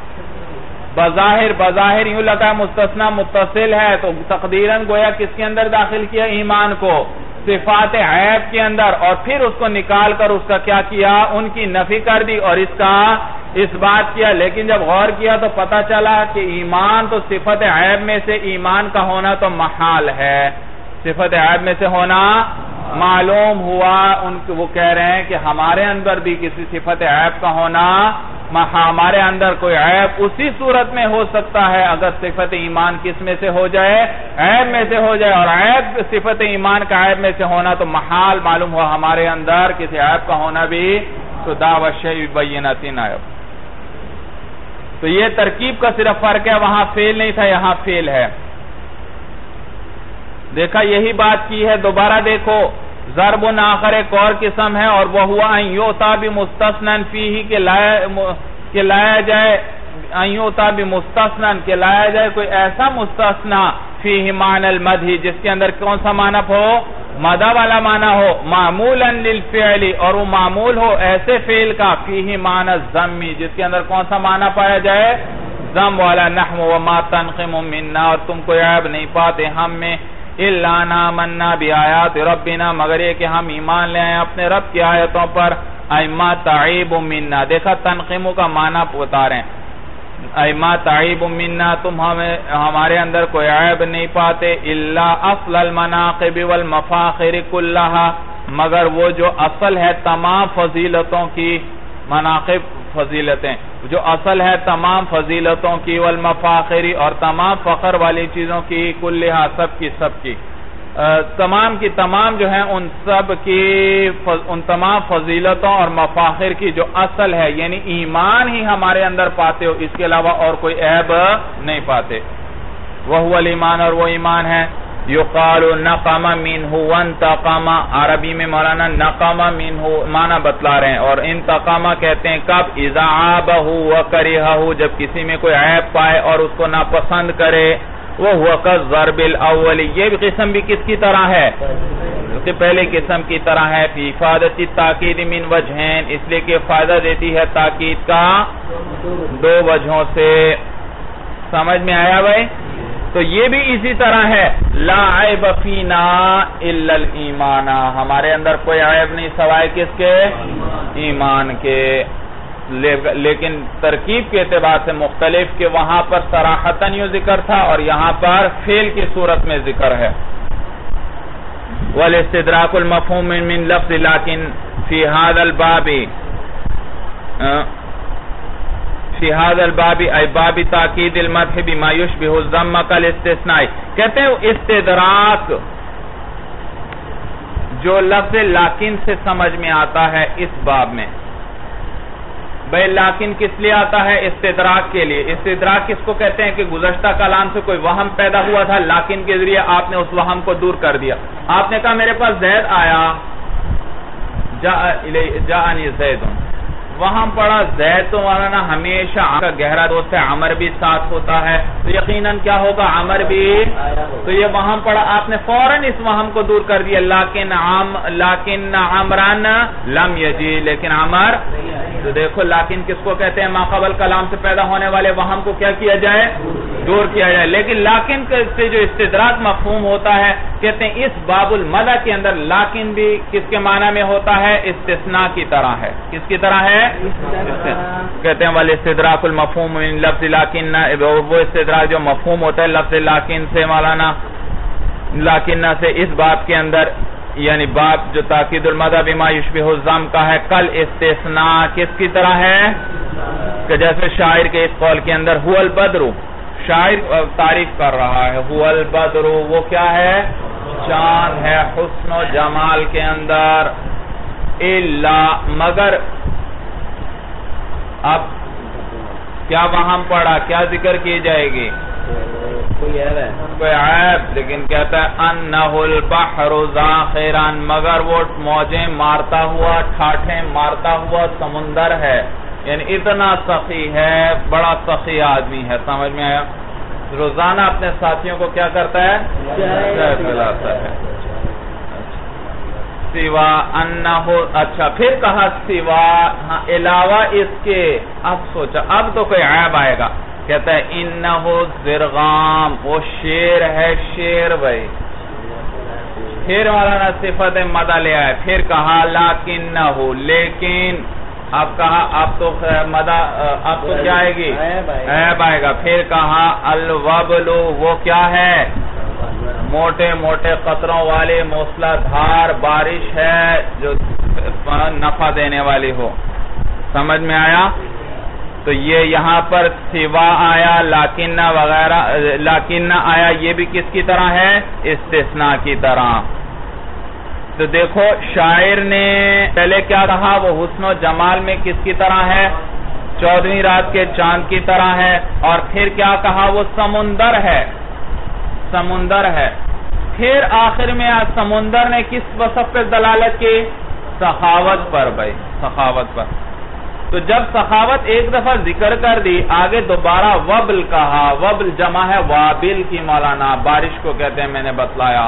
بظاہر بظاہر یوں لگا مستثنی متصل ہے تو تقدیراً گویا کس کے اندر داخل کیا؟ ایمان کو صفات عیب کے اندر، اور پھر اس کو نکال کر اس کا کیا کیا؟ ان کی نفی کر دی اور اس کا اس بات کیا، لیکن جب غور کیا تو پتہ چلا کہ ایمان تو صفت عیب میں سے ایمان کا ہونا تو محال ہے، صفت عیب میں سے ہونا معلوم ہوا، ان وہ کہہ رہے ہیں کہ ہمارے اندر بھی کسی صفت عیب کا ہونا، ہمارے اندر کوئی عیب اسی صورت میں ہو سکتا ہے اگر صفت ایمان کس میں سے ہو جائے؟ عیب میں سے ہو جائے، اور عیب صفت ایمان کا عیب میں سے ہونا تو محال معلوم ہوا ہمارے اندر کسی عیب کا ہونا بھی، تو دعوت شیء ببینۃ عیب۔ تو یہ ترکیب کا صرف فرق ہے، وہاں فعل نہیں تھا یہاں فعل ہے۔ دیکھا یہی بات کی ہے، دوبارہ دیکھو ضرب آخر ایک اور قسم ہے، اور وہ ہوا ان یؤتی بمستثنی فیہ کہ لایا جائے، ان یؤتی بمستثنی کہ لایا جائے کوئی ایسا مستثنی فیہ معنی المدح جس کے اندر کون سا معنی ہو؟ مدح والا معنی ہو، معمولا للفعل، اور وہ معمول ہو ایسے فعل کا، فیہ معنی الذم جس کے اندر کون سا معنی پایا جائے؟ ذم والا، نحو وما تنقم منا، اور تم کوئی عیب نہیں پاتے ہم میں، الا آمنا بآیات ربنا مگر یہ کہ ہم ایمان لے آئے اپنے رب کی آیتوں پر، ایما تعیب منا، دیکھا تنقیموں کا معنی بتا رہے ہیں، ایما تعیب منا تم ہمیں ہمارے اندر کوئی عیب نہیں پاتے، الا اصل المناقب والمفاخر کلہا مگر وہ جو اصل ہے تمام فضیلتوں کی، مناقب فضیلتیں جو اصل ہے تمام فضیلتوں کی، والمفاخری اور تمام فخر والی چیزوں کی، کلہا سب کی سب کی تمام کی تمام جو ہیں ان سب کی ان تمام فضیلتوں اور مفاخر کی جو اصل ہے، یعنی ایمان ہی ہمارے اندر پاتے ہو، اس کے علاوہ اور کوئی عیب نہیں پاتے، وہو الایمان اور وہ ایمان ہے۔ یقال نقم منہ وانتقم، عربی میں مولانا نقم منہ معنی بتلا رہے ہیں، اور انتقم کہتے ہیں کب؟ اذا عابہ وکرہہ جب کسی میں کوئی عیب پائے اور اس کو ناپسند کرے، وہو کالضرب الاول یہ بھی قسم بھی کس کی طرح ہے؟ اس کے پہلے قسم کی طرح ہے، فی افادۃ التاکید من وجہین اس لیے کہ فائدہ دیتی ہے تاکید کا دو وجہوں سے، سمجھ میں آیا بھائی؟ تو یہ بھی اسی طرح ہے، لا عیب فینا الا الایمان ہمارے اندر کوئی عیب نہیں سوائے کس کے؟ ایمان کے، لیکن ترکیب کے اعتبار سے مختلف کہ وہاں پر صراحتاً یوں ذکر تھا اور یہاں پر فعل کی صورت میں ذکر ہے۔ والاستدراک المفہوم من لفظ لیکن فی هذا الباب فی هذا الباب ای باب تاکید المدح بما یشبہ الذم کالاستثناء، کہتے ہیں استدراک جو لفظ لیکن سے سمجھ میں آتا ہے اس باب میں، بھئی لیکن کس لیے آتا ہے؟ استدراک کے لیے۔ استدراک کس کو کہتے ہیں کہ گزشتہ کلام سے کوئی وہم پیدا ہوا تھا، لیکن کے ذریعے آپ نے اس وہم کو دور کر دیا۔ آپ نے کہا میرے پاس زید آیا، جاءنی زید، وہاں پڑا زید تو مولانا ہمیشہ کا گہرا دوست ہے، عمر بھی ساتھ ہوتا ہے تو یقیناً کیا ہوگا، عمر بھی، تو یہ وہاں پڑا، آپ نے فوراً اس وہم کو دور کر دیا، لیکن عام لیکن عمران لم یجی، لیکن عمر، تو دیکھو لیکن کس کو کہتے ہیں، ما قبل کلام سے پیدا ہونے والے وہم کو کیا کیا جائے، دور کیا جائے. لیکن لیکن سے جو استدراک مفہوم ہوتا ہے، کہتے ہیں اس باب المدح کے اندر لیکن بھی کس کے معنی میں ہوتا ہے، استثناء کی طرح ہے. کس کی طرح ہے، کہتے ہیں والاستدراک المفہوم من لفظ لیکن، وہ استدراک جو مفہوم ہوتا ہے لفظ لیکن سے، مولانا لیکن سے اس باب کے اندر، یعنی باب جو تاکید المدح بما یشبہ الضم کا ہے، کل استثناء کس کی طرح ہے، کہ جیسے شاعر کے اس قول کے اندر هو البدر، شاعر تعریف کر رہا ہے، هو البدر، وہ کیا ہے، چاند ہے، حسن و جمال کے اندر، الا، مگر، اب کیا وہاں پڑا، کیا ذکر کی جائے گی، کوئی عیب، لیکن کہتا ہے انہ البحر زاخرا، مگر وہ موجیں مارتا ہوا، ٹھاٹھیں مارتا ہوا سمندر ہے، یعنی اتنا سخی ہے، بڑا سخی آدمی ہے. سمجھ میں آیا، روزانہ اپنے ساتھیوں کو کیا کرتا ہے، چائے پلاتا ہے. سوا انہ، اچھا پھر کہا سوا، ہاں علاوہ اس کے، اب سوچا اب تو کوئی عیب آئے گا، کہتا ہے انہ زرغام، وہ شیر ہے، شیر بھائی، پھر مولانا صفت مدح لے آئے، پھر کہا لیکنہ، لیکن، اب کہا اب تو مدح، اب تو کیا آئے گی، عیب آئے گا. پھر کہا الوبل، وہ کیا ہے، موٹے موٹے قطروں والی موسلا دھار بارش ہے جو نفع دینے والی ہو. سمجھ میں آیا، تو یہ یہاں پر سوا آیا، لیکنہ وغیرہ، لیکنہ آیا، یہ بھی کس کی طرح ہے، استثناء کی طرح. تو دیکھو شاعر نے پہلے کیا کہا، وہ حسن و جمال میں کس کی طرح ہے، چودہویں رات کے چاند کی طرح ہے، اور پھر کیا کہا، وہ سمندر ہے، سمندر ہے. پھر آخر میں سمندر نے کس وصف پر دلالت کی، سخاوت پر بھائی، سخاوت پر. تو جب سخاوت ایک دفعہ ذکر کر دی، آگے دوبارہ وبل کہا، وبل جمع ہے وابل کی مولانا، بارش کو کہتے ہیں، میں نے بتلایا.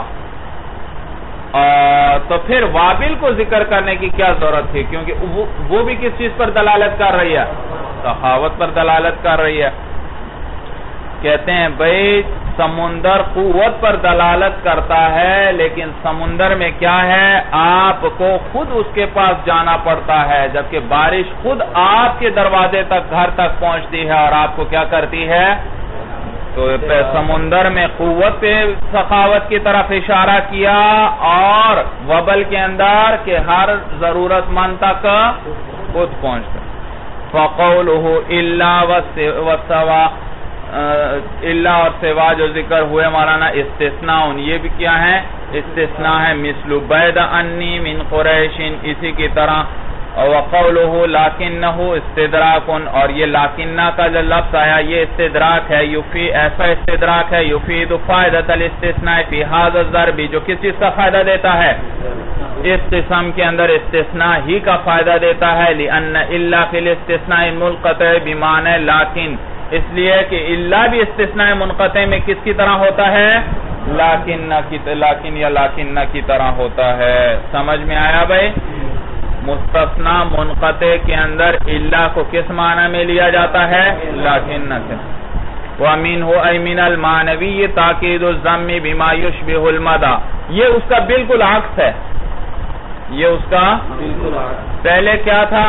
تو پھر وابل کو ذکر کرنے کی کیا ضرورت تھی، کیونکہ وہ بھی کس چیز پر دلالت کر رہی ہے، سخاوت پر دلالت کر رہی ہے. کہتے ہیں بھئی سمندر قوت پر دلالت کرتا ہے، لیکن سمندر میں کیا ہے، آپ کو خود اس کے پاس جانا پڑتا ہے، جبکہ بارش خود آپ کے دروازے تک، گھر تک پہنچتی ہے اور آپ کو کیا کرتی ہے. تو سمندر میں قوت پہ سخاوت کی طرف اشارہ کیا، اور وبل کے اندر کہ ہر ضرورت مند تک خود پہنچتا. فَقَوْلُهُ إِلَّا وَسَوَا، اللہ اور سوا جو ذکر ہوئے مولانا استثناء، یہ بھی کیا ہے، استثناء ہے. مثل بید انی من قریش، اسی کی طرح. وَقَوْلُهُ لَكِنَّهُ استدراک، اور یہ لیکنہ کا جو لفظ آیا یہ استدراک ہے، یفی ایسا استدراک ہے، یفید فائدۃ الاستثناء فی ھذا الضرب، جو کس چیز کا فائدہ دیتا ہے، اس قسم کے اندر استثناء ہی کا فائدہ دیتا ہے. لأن الا فی الاستثناء المنقطع بمعنی لیکن، اس لیے کہ الا بھی استثناء منقطع میں کس کی طرح ہوتا ہے، لیکنہ کی، لیکن یا لیکنہ کی طرح ہوتا ہے. سمجھ میں آیا بھائی، مستثنی منقطع کے اندر الا کو کس معنی میں لیا جاتا ہے، لیکنہ سے. وَمِنْهُ أَيْ مِنَ الْمَعْنَوِيِّ تَأْكِيدُ الضَّمِّ بِمَا يُشْبِهُ الْمَدَى، یہ اس کا بالکل عکس ہے، یہ اس کا بالکل عکس. پہلے کیا تھا،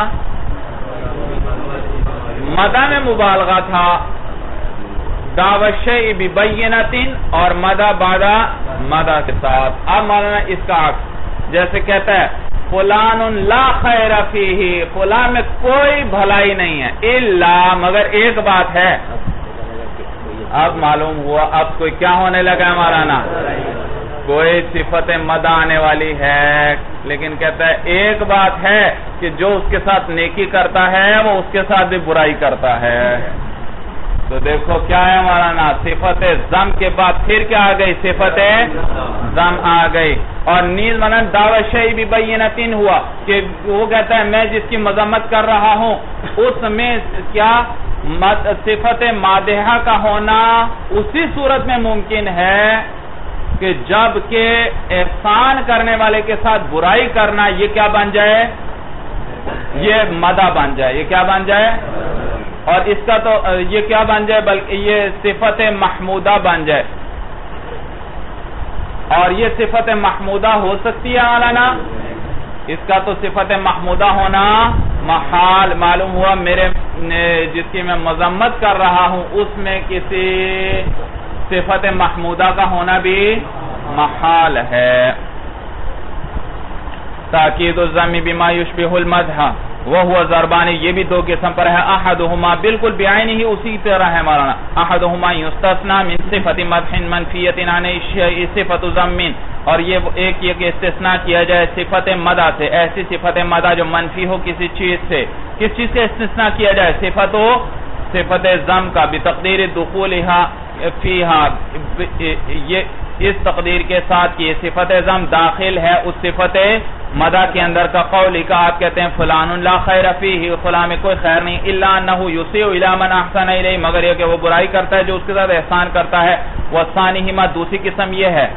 مدح میں مبالغہ تھا، دعوی الشیء ببینۃ، اور مدح بعد مدح کے ساتھ. اب مولانا اس کا عکس، جیسے کہتا ہے فلان لا خیر فیہ، فلان میں کوئی بھلائی نہیں ہے، الا، مگر ایک بات ہے. اب معلوم ہوا اب کوئی کیا ہونے لگا مولانا، کوئی صفت مدح آنے والی ہے. لیکن کہتا ہے ایک بات ہے کہ جو اس کے ساتھ نیکی کرتا ہے وہ اس کے ساتھ بھی برائی کرتا ہے. تو دیکھو کیا ہے مولانا، صفت ضم کے بعد پھر کیا آ گئی؟ صفت ضم آ گئی. اور نیز مولانا دعوی شیء ببینۃ ہوا کہ وہ کہتا ہے میں جس کی مذمت کر رہا ہوں اس میں کیا صفت مادحہ کا ہونا اسی صورت میں ممکن ہے کہ جب کہ احسان کرنے والے کے ساتھ برائی کرنا یہ کیا بن جائے؟ یہ مدح بن جائے. یہ کیا بن جائے؟ اور اس کا تو یہ کیا بن جائے بلکہ یہ صفت محمودہ بن جائے. اور یہ صفت محمودہ ہو سکتی ہے مولانا، اس کا تو صفت محمودہ ہونا محال. معلوم ہوا میرے جس کی میں مذمت کر رہا ہوں اس میں کسی صفت محمودہ کا ہونا بھی محال ہے. تاکید الضم بما یشبہ المدح وہو ضربانی، یہ بھی دو قسم پر ہے. احدہما بالکل بعینہ ہی اسی طرح ہے مولانا. احدہما یستثنی من صفت مدح منفیۃ عن صفت ضم، اور یہ ایک یہ کہ استثناء کیا جائے صفت مدح سے، ایسی صفت مدح جو منفی ہو کسی چیز سے. کس چیز سے استثناء کیا جائے؟ صفت ہو صفت ضم کا، بتقدیر دخولہا فیہا، یہ اس تقدیر کے ساتھ کہ صفت ضم داخل ہے اس صفت مدح کے اندر کا. قولی کا آپ کہتے ہیں فلان لا خیر فیہ، فلان میں کوئی خیر نہیں، الا انہ یسیء الی من احسن الیہ، مگر یہ کہ وہ برائی کرتا ہے جو اس کے ساتھ احسان کرتا ہے. والثانیہما، دوسری قسم یہ ہے.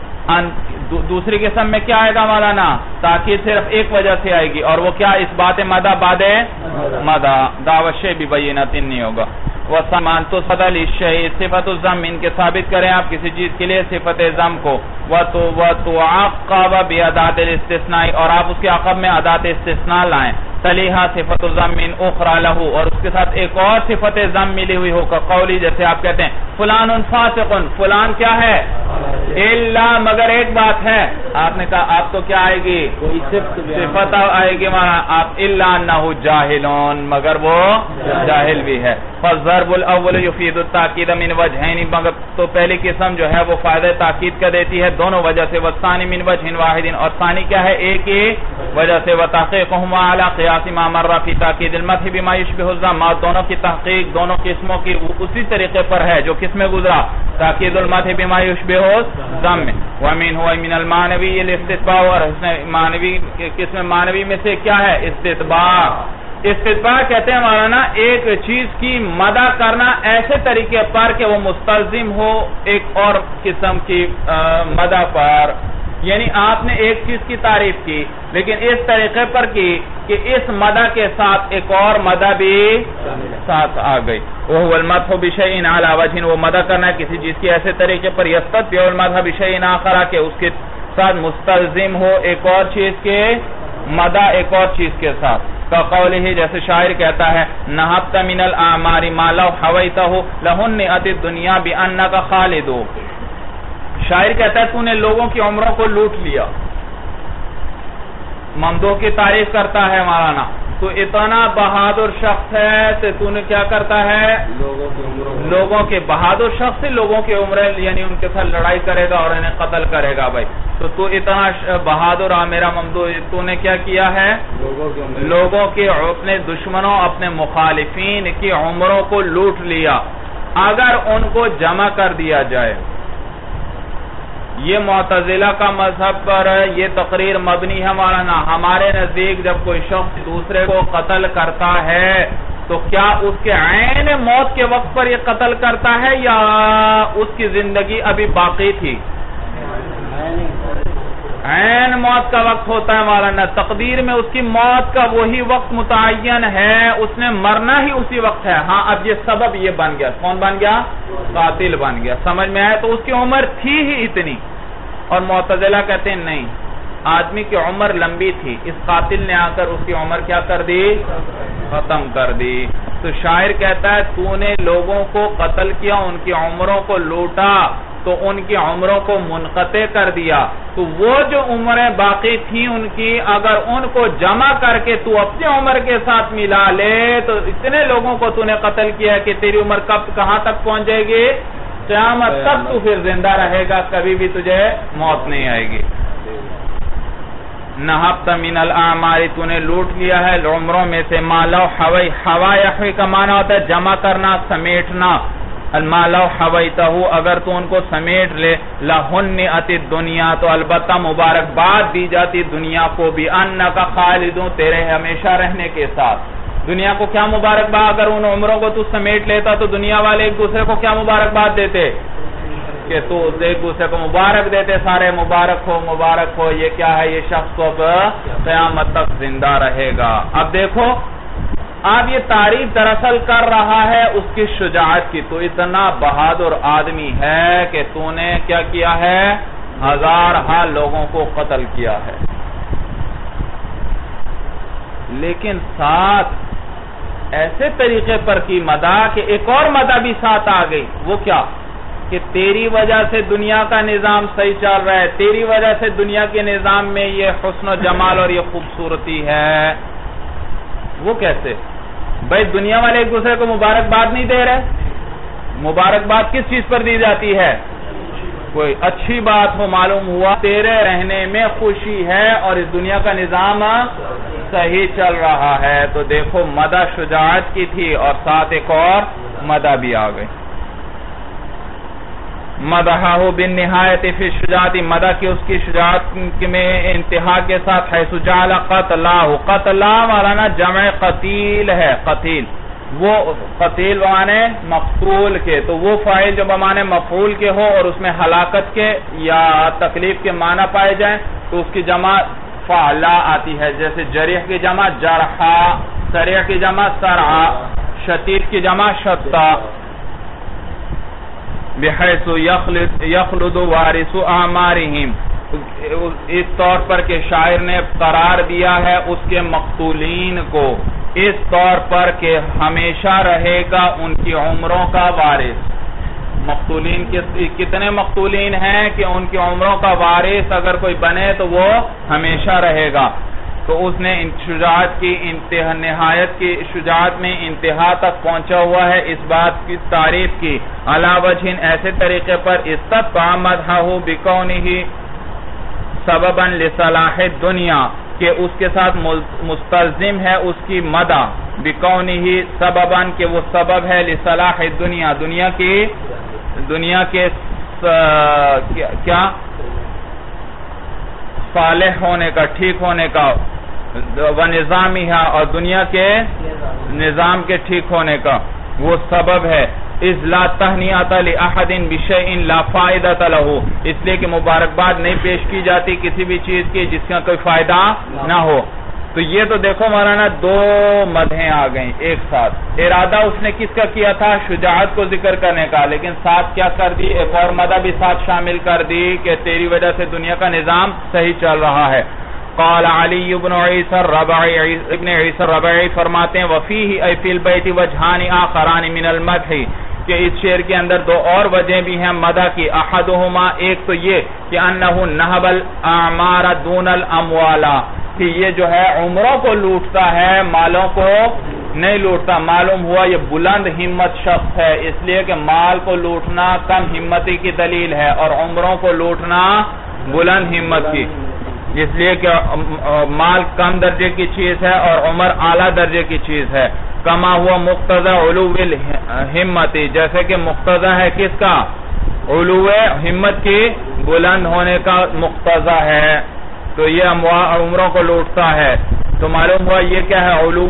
دوسری قسم میں کیا آئے گا مولانا؟ تاکید صرف ایک وجہ سے آئے گی، اور وہ کیا؟ اس بات مدح بعد مدح، دعوی شیء ببینۃ نہیں ہوگا. وَسَمَانْ تُصَدَ لِلشَّيْءِ صفت الضم، ان کے ثابت کریں آپ کسی چیز کے لیے صفت ضم کو. وَتُعَقَّبَ بِأَدَاةِ الْاِسْتِثْنَاءِ، اور آپ اس کے عقب میں ادات استثناء لائیں. تلیہا صفت الضم اخرى لہو، اور اس کے ساتھ ایک اور صفت ضم ملی ہوئی ہو. قولی، جیسے آپ کہتے ہیں فلان فاسق، فلان کیا ہے؟ الا، مگر ایک بات ہے. آپ نے کہا آپ تو کیا آئے گی؟ صفت آئے گی مانا آپ الا انہ جاہلون، مگر وہ جاہل بھی ہے. فالضرب الاول یفید التاکید من وجہین، مگر تو پہلی قسم جو ہے وہ فائدہ تاکید کا دیتی ہے دونوں وجہ سے. والثانی من وجہ واحد، اور ثانی کیا ہے؟ ایک ہی وجہ سے. وتحقیقهما علی قیاس ما مر فی تاکید المدح بما یشبہ الضم، دونوں کی تحقیق دونوں قسموں کی اسی طریقے پر ہے جو کس میں گزرا؟ تاکید المدح بما یشبہ الضم. ومن هو من المعنوی الاستتباع، اور معنوی قسم معنوی میں سے کیا ہے؟ استتباع. استتباع کہتے ہیں مولانا ایک چیز کی مدح کرنا ایسے طریقے پر کہ وہ مستلزم ہو ایک اور قسم کی مدح پر. یعنی آپ نے ایک چیز کی تعریف کی لیکن اس طریقے پر کی کہ اس مدح کے ساتھ ایک اور مدح بھی ساتھ آ گئی. وَهُوَ الْمَدْحُ بِشَيْءٍ عَلَى وَجْهٍ، وہ مدح کرنا ہے کسی چیز کی ایسے طریقے پر يَسْتَتْبِعُ الْمَدْحَ بِشَيْءٍ آخَرَ، کہ اس کے ساتھ مستلزم ہو ایک اور چیز کے مدح ایک اور چیز کے ساتھ. فَقَوْلِهِ، جیسے شاعر کہتا ہے نَحَبْتَ مِنَ الْأَعْمَارِ مَا لَوْ حَوَيْتَهُ لَهُنِّئَتِ الدُّنْيَا بِأَنَّكَ خَالِدُ. شاعر کہتا ہے تو نے لوگوں کی عمروں کو لوٹ لیا. ممدوح کی تعریف کرتا ہے مولانا تو اتنا بہادر شخص ہے تو تو نے کیا کرتا ہے؟ لوگوں کے بہادر شخص سے لوگوں کی عمریں یعنی ان کے ساتھ لڑائی کرے گا اور انہیں قتل کرے گا. بھائی تو تو اتنا بہادر آ میرا ممدوح، تو نے کیا کیا ہے؟ لوگوں کے اپنے دشمنوں اپنے مخالفین کی عمروں کو لوٹ لیا. اگر ان کو جمع کر دیا جائے، یہ معتزلہ کا مذہب پر یہ تقریر مبنی ہے مولانا. ہمارے نزدیک جب کوئی شخص دوسرے کو قتل کرتا ہے تو کیا اس کے عین موت کے وقت پر یہ قتل کرتا ہے یا اس کی زندگی ابھی باقی تھی؟ عین موت کا وقت ہوتا ہے مولانا. تقدیر میں اس کی موت کا وہی وقت متعین ہے، اس نے مرنا ہی اسی وقت ہے. ہاں اب یہ سبب یہ بن گیا، کون بن گیا؟ قاتل بن گیا. سمجھ میں آئے؟ تو اس کی عمر تھی ہی اتنی. اور معتزلہ کہتے ہیں نہیں، آدمی کی عمر لمبی تھی، اس قاتل نے آ کر اس کی عمر کیا کر دی؟ ختم کر دی. تو شاعر کہتا ہے تو نے لوگوں کو قتل کیا، ان کی عمروں کو لوٹا تو ان کی عمروں کو منقطع کر دیا. تو وہ جو عمریں باقی تھیں ان کی اگر ان کو جمع کر کے تو اپنی عمر کے ساتھ ملا لے تو اتنے لوگوں کو تو نے قتل کیا کہ تیری عمر کب کہاں تک پہنچ جائے گی؟ قیامت تک تو پھر زندہ رہے گا، کبھی بھی تجھے موت نہیں آئے گی. نہبت من الاعمار تو نے لوٹ لیا ہے عمروں میں سے ما لو حوی حوا یحوی کا معنی ہوتا ہے جمع کرنا سمیٹنا ما لو حویتہ اگر تو ان کو سمیٹ لے لہنئت الدنیا تو البتہ مبارکباد دی جاتی دنیا کو بھی انکا خالدوں تیرے ہمیشہ رہنے کے ساتھ دنیا کو کیا مبارکباد اگر ان عمروں کو تو سمیٹ لیتا تو دنیا والے ایک دوسرے کو کیا مبارکباد دیتے کہ تو ایک دوسرے کو مبارک دیتے سارے مبارک ہو مبارک ہو یہ کیا ہے یہ شخص تو قیامت تک زندہ رہے گا اب دیکھو آپ یہ تعریف دراصل کر رہا ہے اس کی شجاعت کی تو اتنا بہادر آدمی ہے کہ تو نے کیا کیا ہے ہزارہ لوگوں کو قتل کیا ہے لیکن ساتھ ایسے طریقے پر کی مدح کہ ایک اور مدح بھی ساتھ آ گئی وہ کیا کہ تیری وجہ سے دنیا کا نظام صحیح چل رہا ہے تیری وجہ سے دنیا کے نظام میں یہ حسن و جمال اور یہ خوبصورتی ہے وہ کیسے بھائی دنیا والے ایک دوسرے کو مبارکباد نہیں دے رہے مبارکباد کس چیز پر دی جاتی ہے کوئی اچھی بات ہو معلوم ہوا تیرے رہنے میں خوشی ہے اور اس دنیا کا نظام صحیح چل رہا ہے تو دیکھو مدح شجاعت کی تھی اور ساتھ ایک اور مدح بھی آ گئی مدحہ بالنہایت فی الشجاعت مدح کی اس کی شجاعت میں انتہا کے ساتھ حیث جعل قتلہ قتلہ مولانا جمع قتیل ہے قتیل وہ قتیل بمانے مقتول کے تو وہ فاعل جو بمانے مفعول کے ہو اور اس میں ہلاکت کے یا تکلیف کے معنی پائے جائیں تو اس کی جمع فعلا آتی ہے جیسے جریح کی جمع جرحا سریع کی جمع سرعا شتیت کی جمع شتا بحیث یخلد وارث اعمارہم اس طور پر کہ شاعر نے قرار دیا ہے اس کے مقتولین کو اس طور پر کہ ہمیشہ رہے گا ان کی عمروں کا وارث مقتولین کتنے مقتولین ہیں کہ ان کی عمروں کا وارث اگر کوئی بنے تو وہ ہمیشہ رہے گا تو اس نے شجاعت کی انتہا نہایت کی شجاعت میں انتہا تک پہنچا ہوا ہے اس بات کی تعریف کی علی وجہ ایسے طریقے پر استطاع مدحہ بکونہ سببا لصلاح الدنیا کہ اس کے ساتھ مستلزم ہے اس کی مدح بکونہ سببا کہ وہ سبب ہے لصلاح الدنیا دنیا کی دنیا کے کیا صالح ہونے کا ٹھیک ہونے کا ونظامیہ اور دنیا کے نظام کے ٹھیک ہونے کا وہ سبب ہے اذ لا تہنیۃ لأحد بشیء لا فائدۃ لہ اس لیے کہ مبارکباد نہیں پیش کی جاتی کسی بھی چیز کی جس کا کوئی فائدہ نہ ہو تو یہ تو دیکھو مولانا دو مدحیں آ گئیں ایک ساتھ ارادہ اس نے کس کا کیا تھا شجاعت کو ذکر کرنے کا لیکن ساتھ کیا کر دی ایک اور مدح بھی ساتھ شامل کر دی کہ تیری وجہ سے دنیا کا نظام صحیح چل رہا ہے قال علی بن عیسی الربعی ابن عیسی الربعی فرماتے ہیں وفیہ ای فی البیت وجہان آخران من المدح کہ اس شعر کے اندر دو اور وجہ بھی ہیں مدح کی احدہما ایک تو یہ کہ انہ نہب الاعمار دون الاموال کہ یہ جو ہے عمروں کو لوٹتا ہے مالوں کو نہیں لوٹتا معلوم ہوا یہ بلند ہمت شخص ہے اس لیے کہ مال کو لوٹنا کم ہمتی کی دلیل ہے اور عمروں کو لوٹنا بلند ہمت کی اس لیے کہ مال کم درجے کی چیز ہے اور عمر اعلیٰ درجے کی چیز ہے کما ہوا مقتضی علو الہمتی جیسے کہ مقتضی ہے کس کا علو ہمت کی بلند ہونے کا مقتضی ہے تو یہ عمروں کو لوٹتا ہے تو معلوم ہوا یہ کیا ہے علو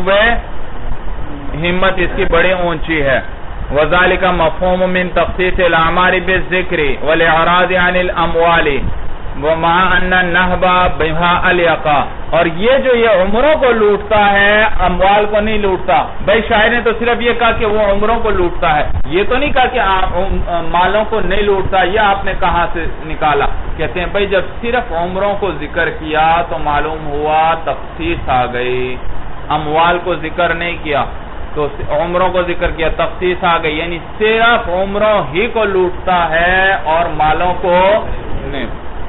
ہمت اس کی بڑی اونچی ہے وذالک مفہوم من تخصیص الاعمار بالذکر والاعراض عن الاموال ومع ان النہب بها الیقا اور یہ جو یہ عمروں کو لوٹتا ہے اموال کو نہیں لوٹتا بھائی شاعر نے تو صرف یہ کہا کہ وہ عمروں کو لوٹتا ہے یہ تو نہیں کہا کہ مالوں کو نہیں لوٹتا یہ آپ نے کہاں سے نکالا کہتے ہیں بھائی جب صرف عمروں کو ذکر کیا تو معلوم ہوا تخصیص آ گئی اموال کو ذکر نہیں کیا تو عمروں کو ذکر کیا تخصیص آ گئی یعنی صرف عمروں ہی کو لوٹتا ہے اور مالوں کو نہیں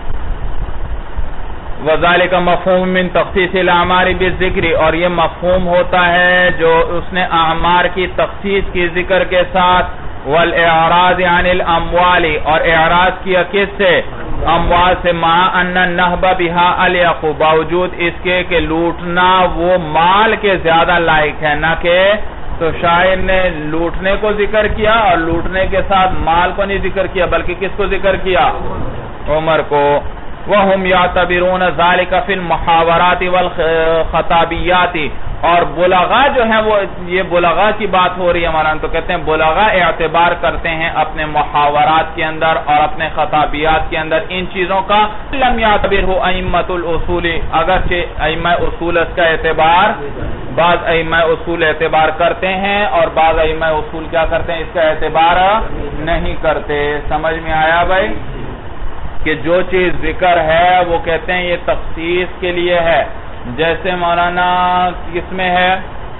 وذالک مفہوم من تخصیص الاعمار بالذکر اور یہ مفہوم ہوتا ہے جو اس نے اعمار کی تخصیص کی ذکر کے ساتھ والاعراض عن الاموال اور اعراض کیا کس سے اموال سے، ما ان النہب بہا الیق، باوجود اس کے کہ لوٹنا وہ مال کے زیادہ لائق ہے، نہ کہ تو شاعر نے لوٹنے کو ذکر کیا اور لوٹنے کے ساتھ مال کو نہیں ذکر کیا، بلکہ کس کو ذکر کیا؟ عمر کو۔ وَهُمْ يَعْتَبِرُونَ ذَلِكَ فِي الْمُحَاوَرَاتِ وَالْخَطَابِيَّاتِ، اور بلغاء جو ہیں وہ یہ بلغاء کی بات ہو رہی ہے ہمارا، تو کہتے ہیں بلغاء اعتبار کرتے ہیں اپنے محاورات کے اندر اور اپنے خطابیات کے اندر ان چیزوں کا۔ لم يعتبرہ ائمۃ الاصول، اگرچہ ائمہ اصول اس کا اعتبار، بعض ائمہ اصول اعتبار کرتے ہیں اور بعض ائمہ اصول کیا کرتے ہیں، اس کا اعتبار نہیں کرتے۔ سمجھ میں آیا بھائی کہ جو چیز ذکر ہے وہ کہتے ہیں یہ تخصیص کے لیے ہے، جیسے مولانا کس میں ہے،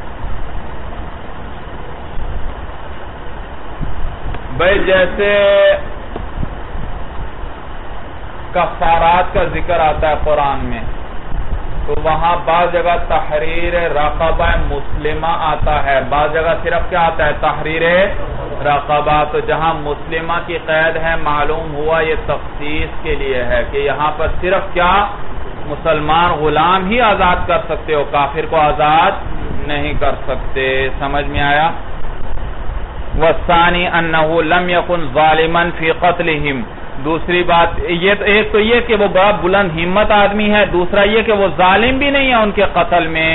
بھائی جیسے کفارات کا ذکر آتا ہے قرآن میں، تو وہاں بعض جگہ تحریر رقبہ مسلمہ آتا ہے، بعض جگہ صرف کیا آتا ہے، تحریر رقبہ۔ تو جہاں مسلمہ کی قید ہے معلوم ہوا یہ تخصیص کے لیے ہے کہ یہاں پر صرف کیا مسلمان غلام ہی آزاد کر سکتے ہو، کافر کو آزاد نہیں کر سکتے۔ سمجھ میں آیا؟ وَالثَّانِي أَنَّهُ لَمْ يَكُنْ ظَالِمًا فِي قَتْلِهِمْ، دوسری بات یہ ایک تو یہ کہ وہ بڑا بلند ہمت آدمی ہے، دوسرا یہ کہ وہ ظالم بھی نہیں ہے ان کے قتل میں،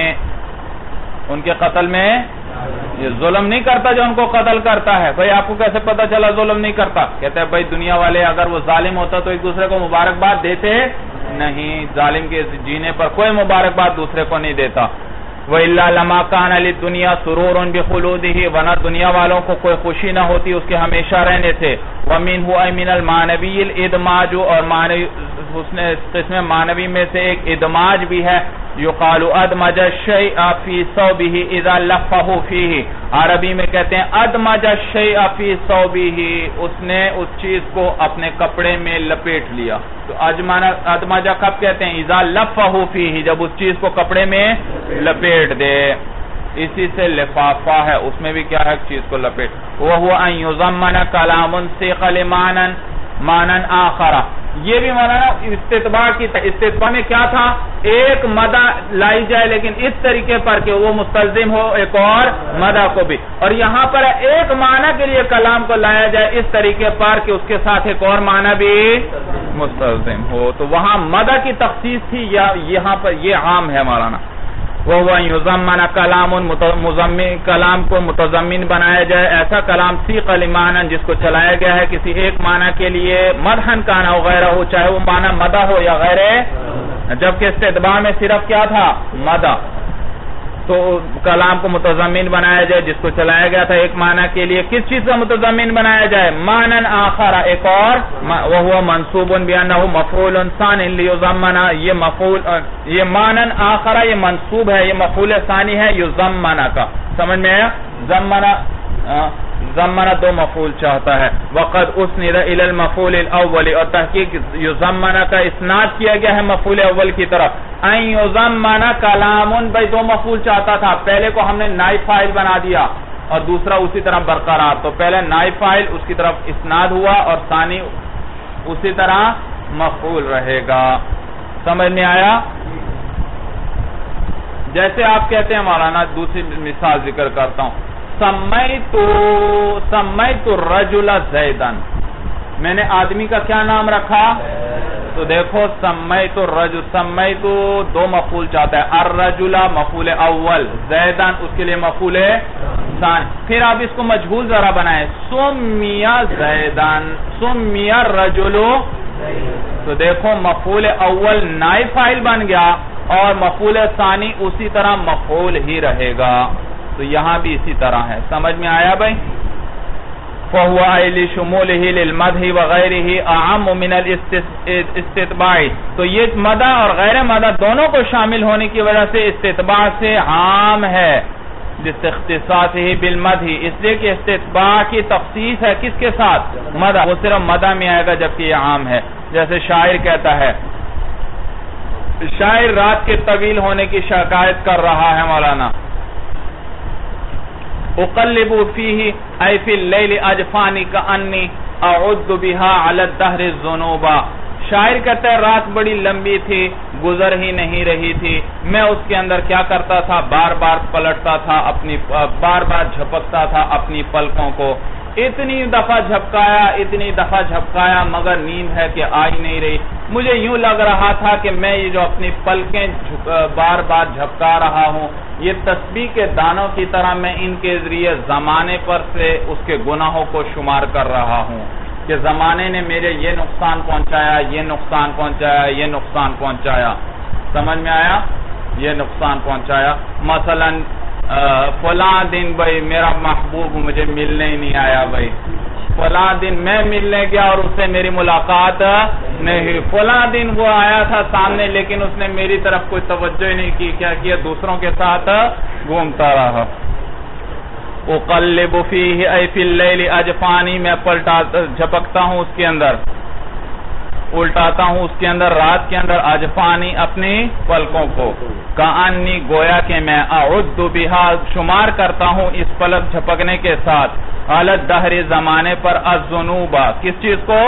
ان کے قتل میں یہ ظلم نہیں کرتا جو ان کو قتل کرتا ہے۔ بھائی آپ کو کیسے پتا چلا ظلم نہیں کرتا؟ کہتے ہیں بھائی دنیا والے اگر وہ ظالم ہوتا تو ایک دوسرے کو مبارکباد دیتے نہیں، ظالم کے جینے پر کوئی مبارکباد دوسرے کو نہیں دیتا۔ وَإِلَّا لَمَا كَانَ لِلدُّنْيَا سُرُورٌ بِخُلُودِهِ، ورنہ دنیا والوں کو کوئی خوشی نہ ہوتی اس کے ہمیشہ رہنے سے۔ وَمِنْهُ أَيْ مِنَ الْمَعْنَوِيِّ الْإِدْمَاجُ، اور اس قسم معنوی میں سے ایک ادماج بھی ہے، يُقَالُ أَدْمَجَ الشَّيْءَ فِي ثَوْبِهِ إِذَا لَفَّهُ فِيهِ، عربی میں کہتے ہیں أَدْمَجَ الشَّيْءَ فِي ثَوْبِهِ، اس نے اس چیز کو اپنے کپڑے میں لپیٹ لیا۔ تو ادمجہ کب کہتے ہیں؟ اذا لفہ فیہ، جب اس چیز کو کپڑے میں لپیٹ دے، اسی سے لفافہ ہے، اس میں بھی کیا ہے چیز کو لپیٹ۔ وَهُوَ أَن يُضَمَّنَ كَلَامٌ سِيقَ لِمَانًا مَانًا آخَرَ، یہ بھی مولانا استتباع کی، استتباع میں کیا تھا، ایک مدہ لائی جائے لیکن اس طریقے پر کہ وہ مستلزم ہو ایک اور مدہ کو بھی، اور یہاں پر ایک معنی کے لیے کلام کو لایا جائے اس طریقے پر کہ اس کے ساتھ ایک اور معنی بھی مستلزم ہو، تو وہاں مدہ کی تخصیص تھی، یا یہاں پر یہ عام ہے مولانا۔ وَهُوَ أَن يُضَمَّنَ كَلَامٌ مضمن، کلام کو متضمن بنایا جائے، ایسا کلام سیق لمعنى جس کو چلایا گیا ہے کسی ایک معنی کے لیے، مدحن کانا ہو غیرہ ہو، چاہے وہ معنی مدح ہو یا غیر، جبکہ استتباع میں صرف کیا تھا، مدح۔ تو کلام کو متضمن بنایا جائے جس کو چلایا گیا تھا ایک معنی کے لیے، کس چیز کا متضمن بنایا جائے، معنی آخر، ایک اور، وَهُوَ مَنصُوبٌ بِأَنَّهُ مَفْعُولٌ ثَانٍ لِيُضَمَّنَ، یہ مفعول، یہ معنی آخر یہ منصوب ہے، یہ مفعول ثانی ہے یضمن کا، سمجھ میں آیا؟ ضمن ضمن دو مفعول چاہتا ہے۔ وقد اسند الى المفعول الاول، اور تحقیق یضمن کا اسناد کیا گیا ہے مفعول اول کی طرف۔ ان یضمن کلام، بھائی دو مفعول چاہتا تھا، پہلے کو ہم نے نائب فاعل بنا دیا اور دوسرا اسی طرح برقرار، تو پہلے نائب فاعل اس کی طرف اسناد ہوا اور ثانی اسی طرح مفعول رہے گا۔ سمجھ میں آیا؟ جیسے آپ کہتے ہیں مولانا، دوسری مثال ذکر کرتا ہوں، سمیتو سمیتو الرجل زیدن، میں نے آدمی کا کیا نام رکھا، تو دیکھو سمیتو الرجل، سمیتو دو مفعول چاہتا ہے، الرجل مفعول اول، زیدن اس کے لیے مفعول ثانی، پھر آپ اس کو مجہول ذرا بنائیں، سمیہ زیدن سمیہ الرجل، تو دیکھو مفعول اول نائب فاعل بن گیا اور مفعول ثانی اسی طرح مفعول ہی رہے گا، تو یہاں بھی اسی طرح ہے۔ سمجھ میں آیا بھائی؟ فَهُوَ أَيْ لِشُمُولِهِ لِلْمَدْحِ وَغَيْرِهِ أَعَمُّ مِنَ الْإِسْتِتْبَاعِ، تو یہ مدح اور غیر مدح دونوں کو شامل ہونے کی وجہ سے استتباع سے عام ہے، باختصاصه بالمدح، اس لیے کہ استتباع کی تخصیص ہے کس کے ساتھ، مدح، وہ صرف مدح میں آئے گا جبکہ یہ عام ہے۔ جیسے شاعر کہتا ہے، شاعر رات کے طویل ہونے کی شکایت کر رہا ہے مولانا، اقلب فیہ ای فی اللیل اجفانی کانی اعد بها علی الدہر الذنوبا، شاعر کہتا ہے رات بڑی لمبی تھی، گزر ہی نہیں رہی تھی، میں اس کے اندر کیا کرتا تھا، بار بار پلٹتا تھا، اپنی بار بار جھپکتا تھا اپنی پلکوں کو، اتنی دفعہ جھپکایا اتنی دفعہ جھپکایا مگر نیند ہے کہ آ ہی نہیں رہی۔ مجھے یوں لگ رہا تھا کہ میں یہ جو اپنی پلکیں بار بار جھپکا رہا ہوں، یہ تسبیح کے دانوں کی طرح میں ان کے ذریعے زمانے پر سے اس کے گناہوں کو شمار کر رہا ہوں کہ زمانے نے میرے یہ نقصان پہنچایا، یہ نقصان پہنچایا، یہ نقصان پہنچایا۔ سمجھ میں آیا؟ یہ نقصان پہنچایا۔ مثلا فلاں دن بھائی میرا محبوب مجھے ملنے ہی نہیں آیا، بھائی فلاں دن میں ملنے گیا اور اس سے میری ملاقات نہیں، فلاں دن وہ آیا تھا سامنے لیکن اس نے میری طرف کوئی توجہ ہی نہیں کی، کیا کیا دوسروں کے ساتھ گھومتا رہا۔ اقلب فیہ ای فی اللیل اجفانی، میں پلٹا جھپکتا ہوں اس کے اندر، الٹاتا ہوں اس کے اندر، رات کے اندر، اجفانی اپنی پلکوں کو، کأنی گویا کہ میں اعد بہا شمار کرتا ہوں اس پلک جھپکنے کے ساتھ، علی الدہر زمانے پر، الذنوب کس چیز کو،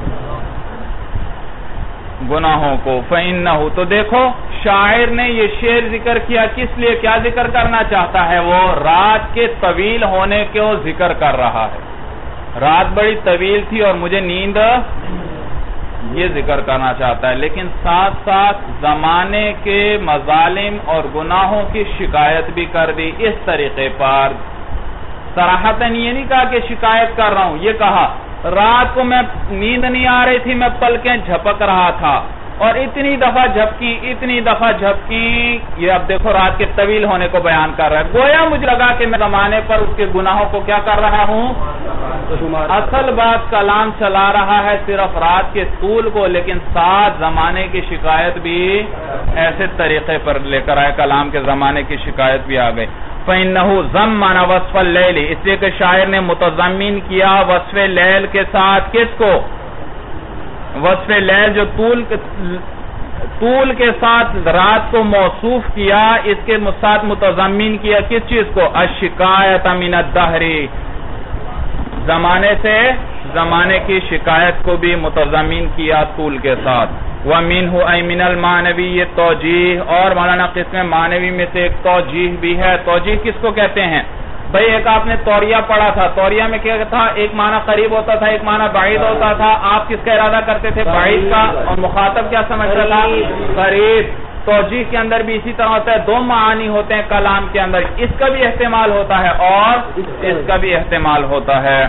گناہوں کو، فإنہ تو دیکھو شاعر نے یہ شعر ذکر کیا کس لیے، کیا ذکر کرنا چاہتا ہے، وہ رات کے طویل ہونے کو ذکر کر رہا ہے، رات بڑی طویل تھی اور مجھے نیند، یہ ذکر کرنا چاہتا ہے، لیکن ساتھ ساتھ زمانے کے مظالم اور گناہوں کی شکایت بھی کر دی اس طریقے پر، صراحتاً یہ نہیں کہا کہ شکایت کر رہا ہوں، یہ کہا رات کو میں نیند نہیں آ رہی تھی، میں پلکیں جھپک رہا تھا اور اتنی دفعہ جھپکی اتنی دفعہ جھپکی، یہ اب دیکھو رات کے طویل ہونے کو بیان کر رہا ہے، گویا مجھے لگا کہ میں زمانے پر اس کے گناہوں کو کیا کر رہا ہوں، اصل بات کلام چلا رہا ہے صرف رات کے طول کو، لیکن ساتھ زمانے کی شکایت بھی ایسے طریقے پر لے کر آئے، کلام کے زمانے کی شکایت بھی آ گئی۔ فَإِنَّهُ ضَمَّنَ وَصْفَ اللَّيْلِ، اس لیے کہ شاعر نے متضمن کیا وصف لیل کے ساتھ کس کو، وصف لیل جو طول طول کے ساتھ رات کو موصوف کیا، اس کے ساتھ متضمن کیا کس چیز کو، الشکایت من الدہر، زمانے سے زمانے کی شکایت کو بھی متضمن کیا طول کے ساتھ۔ وَمِنْهُ أَيْ مِنَ الْمَعْنَوِيِّ التَّوْجِیہ، اور مولانا قسم معنوی میں سے ایک توجیہ بھی ہے۔ توجیہ کس کو کہتے ہیں بھئی؟ ایک آپ نے توریہ پڑھا تھا، توریہ میں کیا تھا، ایک معنی قریب ہوتا تھا، ایک معنی بعید ہوتا تھا، آپ کس کا ارادہ کرتے تھے، بعید کا، اور مخاطب کیا سمجھتا تھا، قریب۔ توجیہ کے اندر بھی اسی طرح ہوتا ہے، دو معانی ہوتے ہیں کلام کے اندر، اس کا بھی احتمال ہوتا ہے اور اس کا بھی احتمال ہوتا ہے۔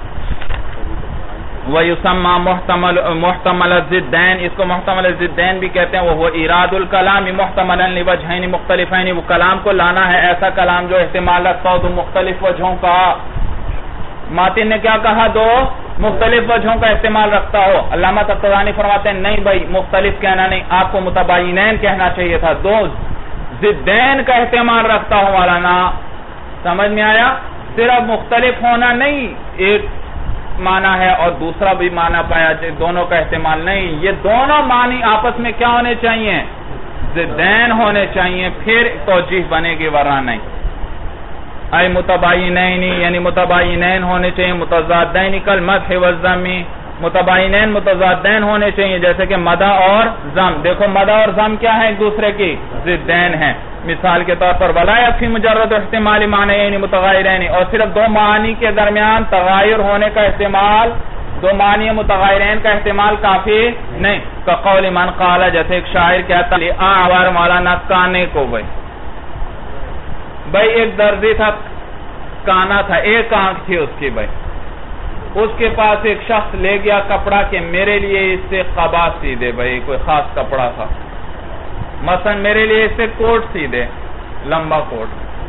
وَيُسَمَّى مُحْتَمَلَ الضِّدَّيْنِ، اس کو محتمل الضِّدَّيْن بھی کہتے ہیں، وہ اِرَادُ الْكَلَامِ مُحْتَمَلًا لِوَجْهَيْنِ مُخْتَلِفَيْنِ، وہ کلام کو لانا ہے ایسا کلام جو احتمال رکھتا ہو دو مختلف وجہوں کا۔ ماتن نے کیا کہا، دو مختلف وجہوں کا احتمال رکھتا ہو۔ علامہ طباطبانی فرماتے ہیں نہیں بھائی، مختلف کہنا نہیں، آپ کو متباینین کہنا چاہیے تھا، دو ضدین کا احتمال رکھتا ہو مولانا، سمجھ میں آیا؟ صرف مختلف ہونا نہیں، ایک معنی ہے اور دوسرا بھی معنی پایا جائے، دونوں کا احتمال نہیں، یہ دونوں معنی آپس میں کیا ہونے چاہیے، ضدین ہونے چاہیے، پھر توجیہ بنے گی، ورنہ نہیں۔ اے متباینین، یعنی متباینین ہونے چاہیے، متضادین کالمدح والذم، متباینین متضادین ہونے چاہیے، جیسے کہ مدح اور ذم۔ دیکھو مدح اور ذم کیا ہے، ایک دوسرے کی ضدین ہیں۔ مثال کے طور پر ولا یکفی مجرد احتمال معنیین متغایرین، اور صرف دو معنی کے درمیان تغایر ہونے کا احتمال، دو معنی متغایرین کا احتمال کافی نہیں۔ کقول من قال، جیسے ایک شاعر کہتا ہے اعور مولانا کانے کو، بھائی بھائی ایک درزی تھا، کانا تھا، ایک آنکھ تھی اس کی، بھائی اس کے پاس ایک شخص لے گیا کپڑا کہ میرے لیے اس سے قبا سی دے، بھائی کوئی خاص کپڑا تھا، مثلا میرے لیے اس سے کوٹ سی دے، لمبا کوٹ۔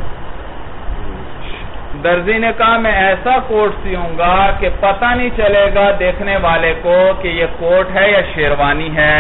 درزی نے کہا میں ایسا کوٹ سیوں گا کہ پتہ نہیں چلے گا دیکھنے والے کو کہ یہ کوٹ ہے یا شیروانی ہے۔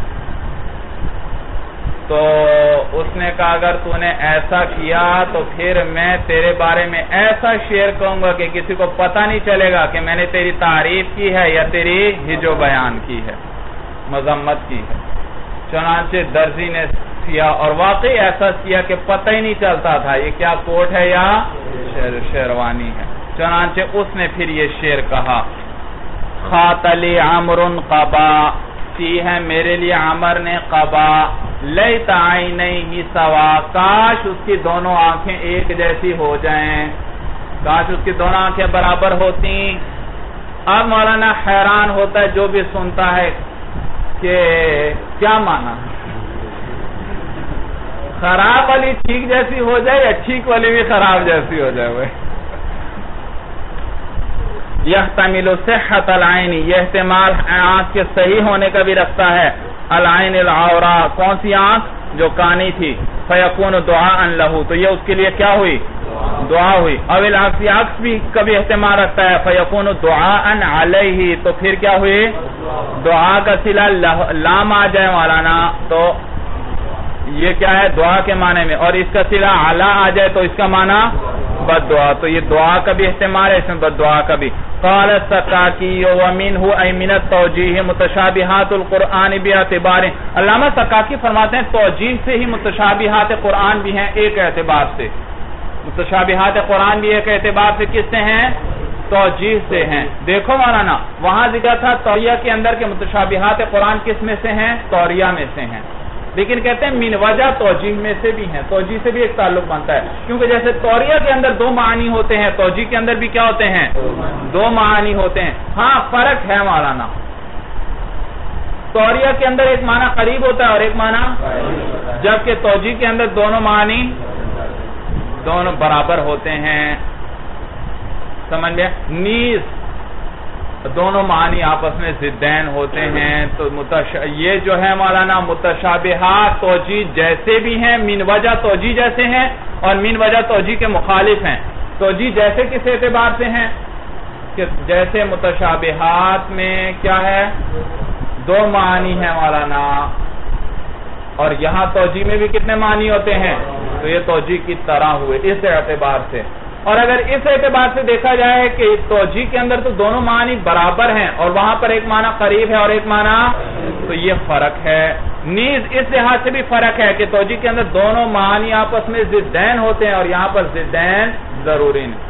تو اس نے کہا اگر تو نے ایسا کیا تو پھر میں تیرے بارے میں ایسا شعر کہوں گا کہ کسی کو پتہ نہیں چلے گا کہ میں نے تیری تعریف کی ہے یا تیری ہجو بیان کی ہے، مذمت کی ہے۔ چنانچہ درزی نے سیا اور واقعی ایسا کیا کہ پتہ ہی نہیں چلتا تھا یہ کیا کوٹ ہے یا شیروانی ہے۔ چنانچہ اس نے پھر یہ شعر کہا، خاتلی عمر قبا، سی ہے میرے لیے عمر نے قبا لیت عینیہ سوا، کاش اس کی دونوں آنکھیں ایک جیسی ہو جائیں، کاش اس کی دونوں آنکھیں برابر ہوتی۔ اب مولانا حیران ہوتا ہے جو بھی سنتا ہے کہ کیا مانا، خراب والی ٹھیک جیسی ہو جائے یا ٹھیک والی بھی خراب جیسی ہو جائے؟ وہ یحتمل صحت العین، یہ احتمال آنکھ کے صحیح ہونے کا بھی رکھتا ہے۔ العین العورا، کون سی آنکھ؟ جو کانی تھی۔ فیکون دعاء لہ، تو یہ اس کے لیے کیا ہوئی؟ دعا ہوئی۔ او العکس، عکس بھی کبھی احتمال رکھتا ہے، فیکون دعاء علیہ، تو پھر کیا ہوئی؟ دعا کا صلہ لام آ جائے مولانا تو یہ کیا ہے؟ دعا کے معنی میں، اور اس کا صلہ علی آ جائے تو اس کا معنی بد دعا، تو یہ دعا کا بھی احتمال ہے، اس میں بد دعا کا بھی۔ قال السکاکی ومنہ ای من التوجیہ متشابہات القرآن باعتبار، علامہ سکاکی فرماتے ہیں توجیہ سے ہی متشابہات قرآن بھی ہیں ایک اعتبار سے، متشابہات قرآن بھی ایک اعتبار سے کس سے ہیں؟ توجیہ سے ہیں۔ دیکھو مولانا وہاں ذکر تھا توریہ کے اندر کے متشابہات قرآن کس میں سے ہیں؟ توریہ میں سے ہیں، لیکن کہتے ہیں من وجہ توجیہ میں سے بھی ہیں، توجیہ سے بھی ایک تعلق بنتا ہے، کیونکہ جیسے توریہ کے اندر دو معنی ہوتے ہیں، توجیہ کے اندر بھی کیا ہوتے ہیں؟ دو معنی ہوتے ہیں۔ ہاں فرق ہے مولانا، توریہ کے اندر ایک معنی قریب ہوتا ہے اور ایک معنی، جبکہ توجیہ کے اندر دونوں معنی دونوں برابر ہوتے ہیں، سمجھ لیا؟ نیز دونوں معنی آپس میں ضدین ہوتے ہیں، تو متش... یہ جو ہے مولانا متشابہات توجیہ جیسے بھی ہیں، من وجہ توجیہ جیسے ہیں، اور من وجہ توجیہ کے مخالف ہیں۔ توجیہ جیسے کس اعتبار سے ہیں کہ جیسے متشابہات میں کیا ہے؟ دو معنی ہیں مولانا، اور یہاں توجیہ میں بھی کتنے معنی ہوتے ہیں؟ تو یہ توجیہ کی طرح ہوئے اس اعتبار سے۔ اور اگر اس اعتبار سے دیکھا جائے کہ توجیہ کے اندر تو دونوں معنی برابر ہیں اور وہاں پر ایک معنی قریب ہے اور ایک معنی، تو یہ فرق ہے۔ نیز اس لحاظ سے بھی فرق ہے کہ توجیہ کے اندر دونوں معنی آپس میں ضدین ہوتے ہیں اور یہاں پر ضدین ضروری نہیں۔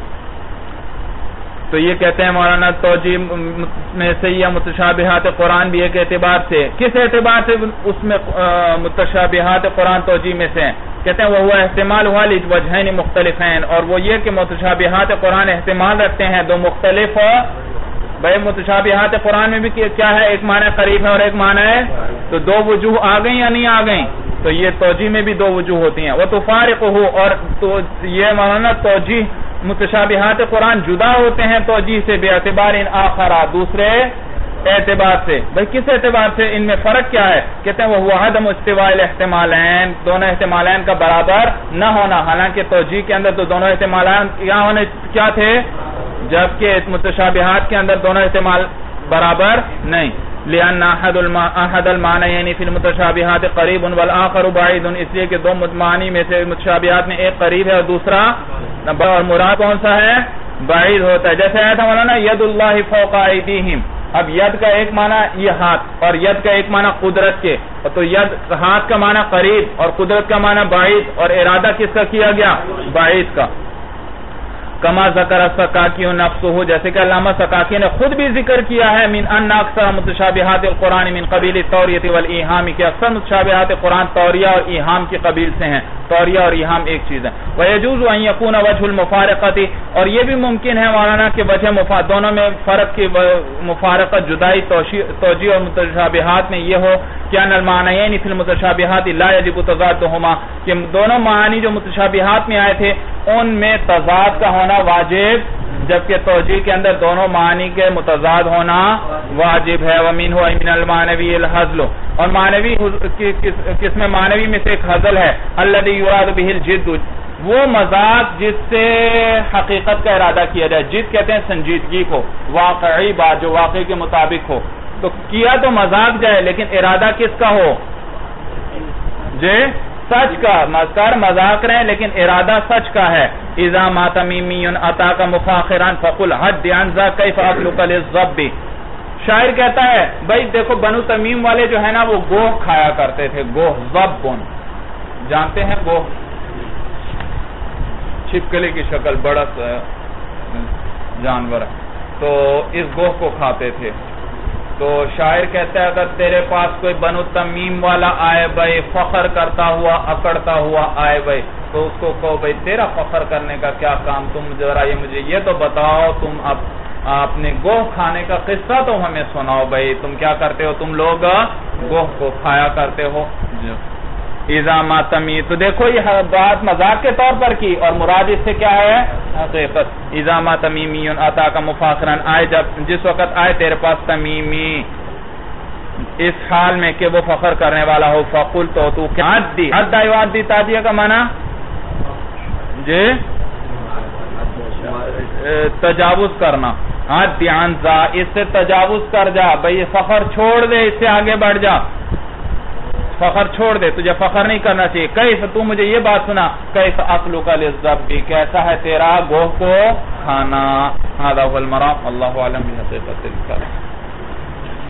تو یہ کہتے ہیں مولانا توجیہ میں سے یا متشابہات قرآن بھی ایک اعتبار سے، کس اعتبار سے اس میں متشابہات قرآن توجیہ میں سے ہیں؟ کہتے ہیں وہ ہوا احتمال ہوا لوجہین مختلفین، اور وہ یہ کہ متشابہات قرآن احتمال رکھتے ہیں دو مختلف، بھائی متشابہات قرآن میں بھی کیا ہے؟ ایک معنی قریب ہے اور ایک معنی ہے، تو دو وجوہ آ گئیں یا نہیں آ گئیں؟ تو یہ توجیہ میں بھی دو وجوہ ہوتی ہیں۔ وتفارقہ، اور تو یہ مولانا توجیہ متشابہات قرآن جدا ہوتے ہیں توجیہ سے بے اعتبار ان آخرہ، دوسرے اعتبار سے۔ بھئی کس اعتبار سے؟ ان میں فرق کیا ہے؟ کہتے ہیں وہ ہوا عدم استواء الاحتمالین، دونوں احتمالین کا برابر نہ ہونا، حالانکہ توجیہ کے اندر تو دونوں احتمالین کیا ہونے کیا تھے؟ جبکہ متشابہات کے اندر دونوں احتمال برابر نہیں۔ لأن احد احد المعنیین فی المتشابہات قریب والآخر بعید، اس لیے کہ دو معنی میں سے متشابہات میں ایک قریب ہے اور دوسرا، اور مراد کون سا ہے؟ بعید ہوتا ہے۔ جیسے آیا تھا مولانا ید اللہ فوق ایدیہم، اب ید کا ایک معنی یہ ہاتھ اور ید کا ایک معنی قدرت کے، تو ید ہاتھ کا معنی قریب اور قدرت کا معنی بعید، اور ارادہ کس کا کیا گیا؟ بعید کا۔ کما ذکر السکاکی نفسہ، جیسے کہ علامہ سکاکی نے خود بھی ذکر کیا ہے، من ان اکثر متشابہات القرآن من قبیل التوریۃ والایہام، کہ اکثر متشابہات قرآن توریہ اور ایہام کی قبیل سے ہیں، توریہ اور ایہام ایک چیز ہے۔ ویجوز ان یکون وجہ المفارقۃ، اور یہ بھی ممکن ہے مولانا کہ وجہ مفا دونوں میں فرق کی مفارقت، جدائی توجیہ اور متشابہات میں یہ ہو کہ ان المعنیین فی المتشابہات لا یجب تضادہما، کہ دونوں معنی جو متشابہات میں آئے تھے ان میں تضاد کا ہونا واجب، جبکہ توجیہ کے اندر دونوں معنی کے متضاد ہونا واجب ہے۔ ومنہ من المعنوی الحزل، اور معنوی کس میں معنوی میں سے ایک حزل ہے، الذی یراد بہ الجد، وہ مذاق جس سے حقیقت کا ارادہ کیا جائے۔ جد کہتے ہیں سنجیدگی کو، واقعی بات جو واقعی کے مطابق ہو، تو کیا تو مذاق جائے لیکن ارادہ کس کا ہو؟ جی سچ کا، مذکر مذاق رہے لیکن ارادہ سچ کا ہے۔ اذا ما تمیمی اتاک مفاخرا فقل حد عن ذا کیف اکلک للضب، شاعر کہتا ہے بھائی دیکھو بنو تمیم والے جو ہے نا وہ گوہ کھایا کرتے تھے، گوہ، ضبن جانتے ہیں؟ گوہ چھپکلی کی شکل، بڑا جانور ہے، تو اس گوہ کو کھاتے تھے۔ تو شاعر کہتا ہے اگر تیرے پاس کوئی بنو تمیم والا آئے بھائی فخر کرتا ہوا اکڑتا ہوا آئے بھائی تو اس کو کہو بھائی تیرا فخر کرنے کا کیا کام، تم ذرا یہ مجھے یہ تو بتاؤ، تم اب اپنے گوہ کھانے کا قصہ تو ہمیں سناؤ بھائی، تم کیا کرتے ہو، تم لوگ گوہ کو کھایا کرتے ہو۔ اذا ما تمی، تو دیکھو یہ بات مذاق کے طور پر کی اور مراد اس سے کیا ہے حقیقت۔ اذا ما تمیمی اتاک مفاخرن، آئے جب جس وقت آئے تیرے پاس تمیمی اس حال میں کہ وہ فخر کرنے والا ہو، فقل تو تو کیا عدی، عدی وعدی تعدیہ کا معنی جی تجاوز کرنا، عدی عن ذا، اس سے تجاوز کر جا بھئی فخر چھوڑ دے، اس سے آگے بڑھ جا، فخر چھوڑ دے، تجھے فخر نہیں کرنا چاہیے۔ کیف، تو مجھے یہ بات سنا، کیف اکلک للذبی، کیسا ہے تیرا گوہ کو کھانا۔ ھذا هو المرام، اللہ اعلم بحقیقت الکلام۔